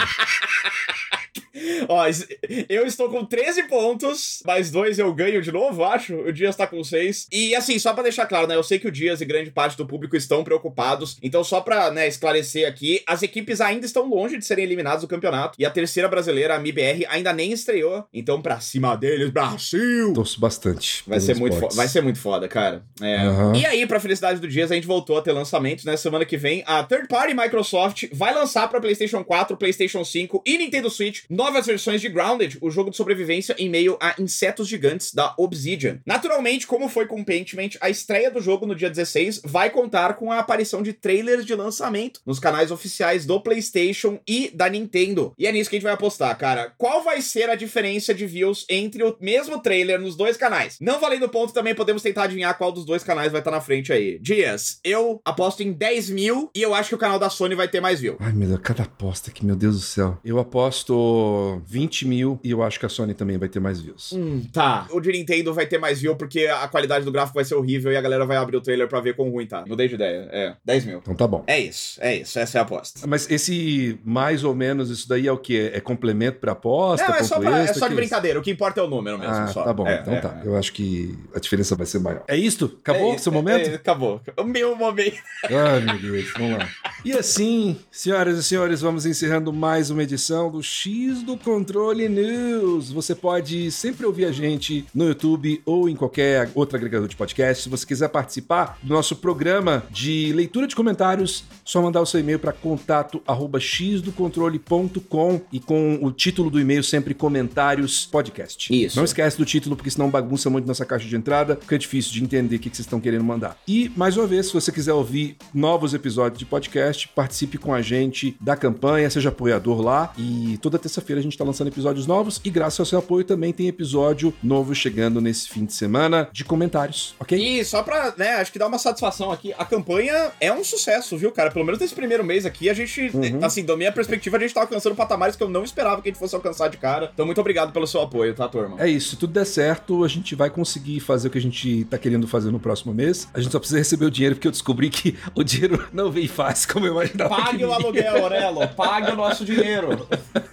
Ó, eu estou com treze pontos, mais dois eu ganho de novo, acho. O Dias tá com seis. E assim, só pra deixar claro, né? Eu sei que o Dias e grande parte do público estão preocupados. Então, só pra, né, esclarecer aqui, as equipes ainda estão longe de serem eliminadas do campeonato. E a terceira brasileira, a M I B R, ainda nem estreou. Então, pra cima deles, Brasil! Torço bastante. Vai ser, muito vai ser muito foda, cara. É. Uhum. E aí, pra felicidade do Dias, a gente voltou a ter lançamentos, né? Semana que vem, a third party Microsoft vai lançar pra PlayStation quatro, PlayStation cinco e Nintendo Switch novas versões de Grounded, o jogo de sobrevivência em meio a insetos gigantes da Obsidian. Naturalmente, como foi com Pentiment, a estreia do jogo no dia dezesseis vai contar com a aparição de trailers de lançamento nos canais oficiais do PlayStation e da Nintendo. E é nisso que a gente vai apostar, cara. Qual vai ser a diferença de views entre o mesmo trailer nos dois canais? Não valendo ponto, também podemos tentar adivinhar qual dos dois canais vai estar na frente aí. Dias, eu aposto em dez mil e eu acho que o canal da Sony vai ter mais view. Ai, meu Deus, cada aposta aqui, meu Deus do céu. Eu aposto vinte mil e eu acho que a Sony também vai ter mais views. Hum, tá. O de Nintendo vai ter mais view porque a qualidade do gráfico vai ser horrível e a galera vai abrir o trailer pra ver quão ruim tá. Mudei de ideia. É, dez mil. Então tá bom. É isso, é isso. Essa é a aposta. Mas esse, mais ou menos, isso daí é o quê? É complemento pra aposta? Não, é só, pra, extra, é só de brincadeira. O que importa é o número mesmo. Ah, só. tá bom. É, então é, tá. É. Eu acho que a diferença vai ser maior. É isto? Acabou é, seu momento? É, acabou. O meu momento. Ai, meu Deus. Vamos lá. E assim, senhoras e senhores, vamos encerrando mais uma edição do X do Controle News. Você pode sempre ouvir a gente no YouTube ou em qualquer outro agregador de podcast. Se você quiser participar do nosso programa de leitura de comentários, só mandar o seu e-mail para contato arroba x do controle ponto com e com o título do e-mail sempre comentários podcast. Isso. Não esquece do título, porque senão bagunça muito nossa caixa de entrada, fica difícil de entender o que vocês estão querendo mandar. E, mais uma vez, se você quiser ouvir novos episódios de podcast, participe com a gente da campanha, seja apoiador lá, e toda terça-feira a gente tá lançando episódios novos, e graças ao seu apoio também tem episódio novo chegando nesse fim de semana de comentários, ok? E só pra, né, acho que dar uma satisfação aqui, a campanha é um sucesso, viu, cara? Pelo menos nesse primeiro mês aqui, a gente, uhum. assim, da minha perspectiva, a gente tá alcançando patamares que eu não esperava que a gente fosse alcançar de cara. Então, muito obrigado pelo seu apoio, tá, turma? É isso, se tudo der certo, a gente vai conseguir fazer o que a gente tá querendo fazer no próximo mês. A gente só precisa receber o dinheiro, porque eu descobri que o dinheiro não vem fácil, como eu imaginava. Pague o aluguel, Aurelo, pague o nosso dinheiro.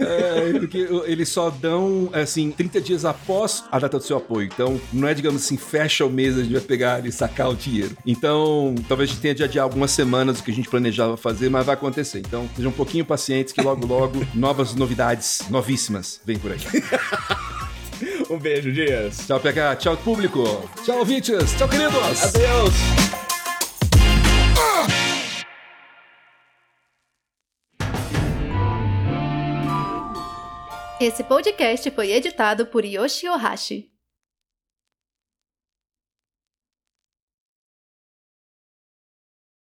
É, porque eles só dão, assim, trinta dias após a data do seu apoio. Então, não é, digamos assim, fecha o mês, a gente vai pegar e sacar o dinheiro. Então, talvez a gente tenha de adiar algumas semanas do que a gente planejava fazer, mas vai acontecer. Então, sejam um pouquinho pacientes que logo, logo, novas novidades, novíssimas, vem por aí. Um beijo, Dias. Tchau, P H. Tchau, público. Tchau, ouvintes. Tchau, queridos. Adeus. Esse podcast foi editado por Yoshi Ohashi.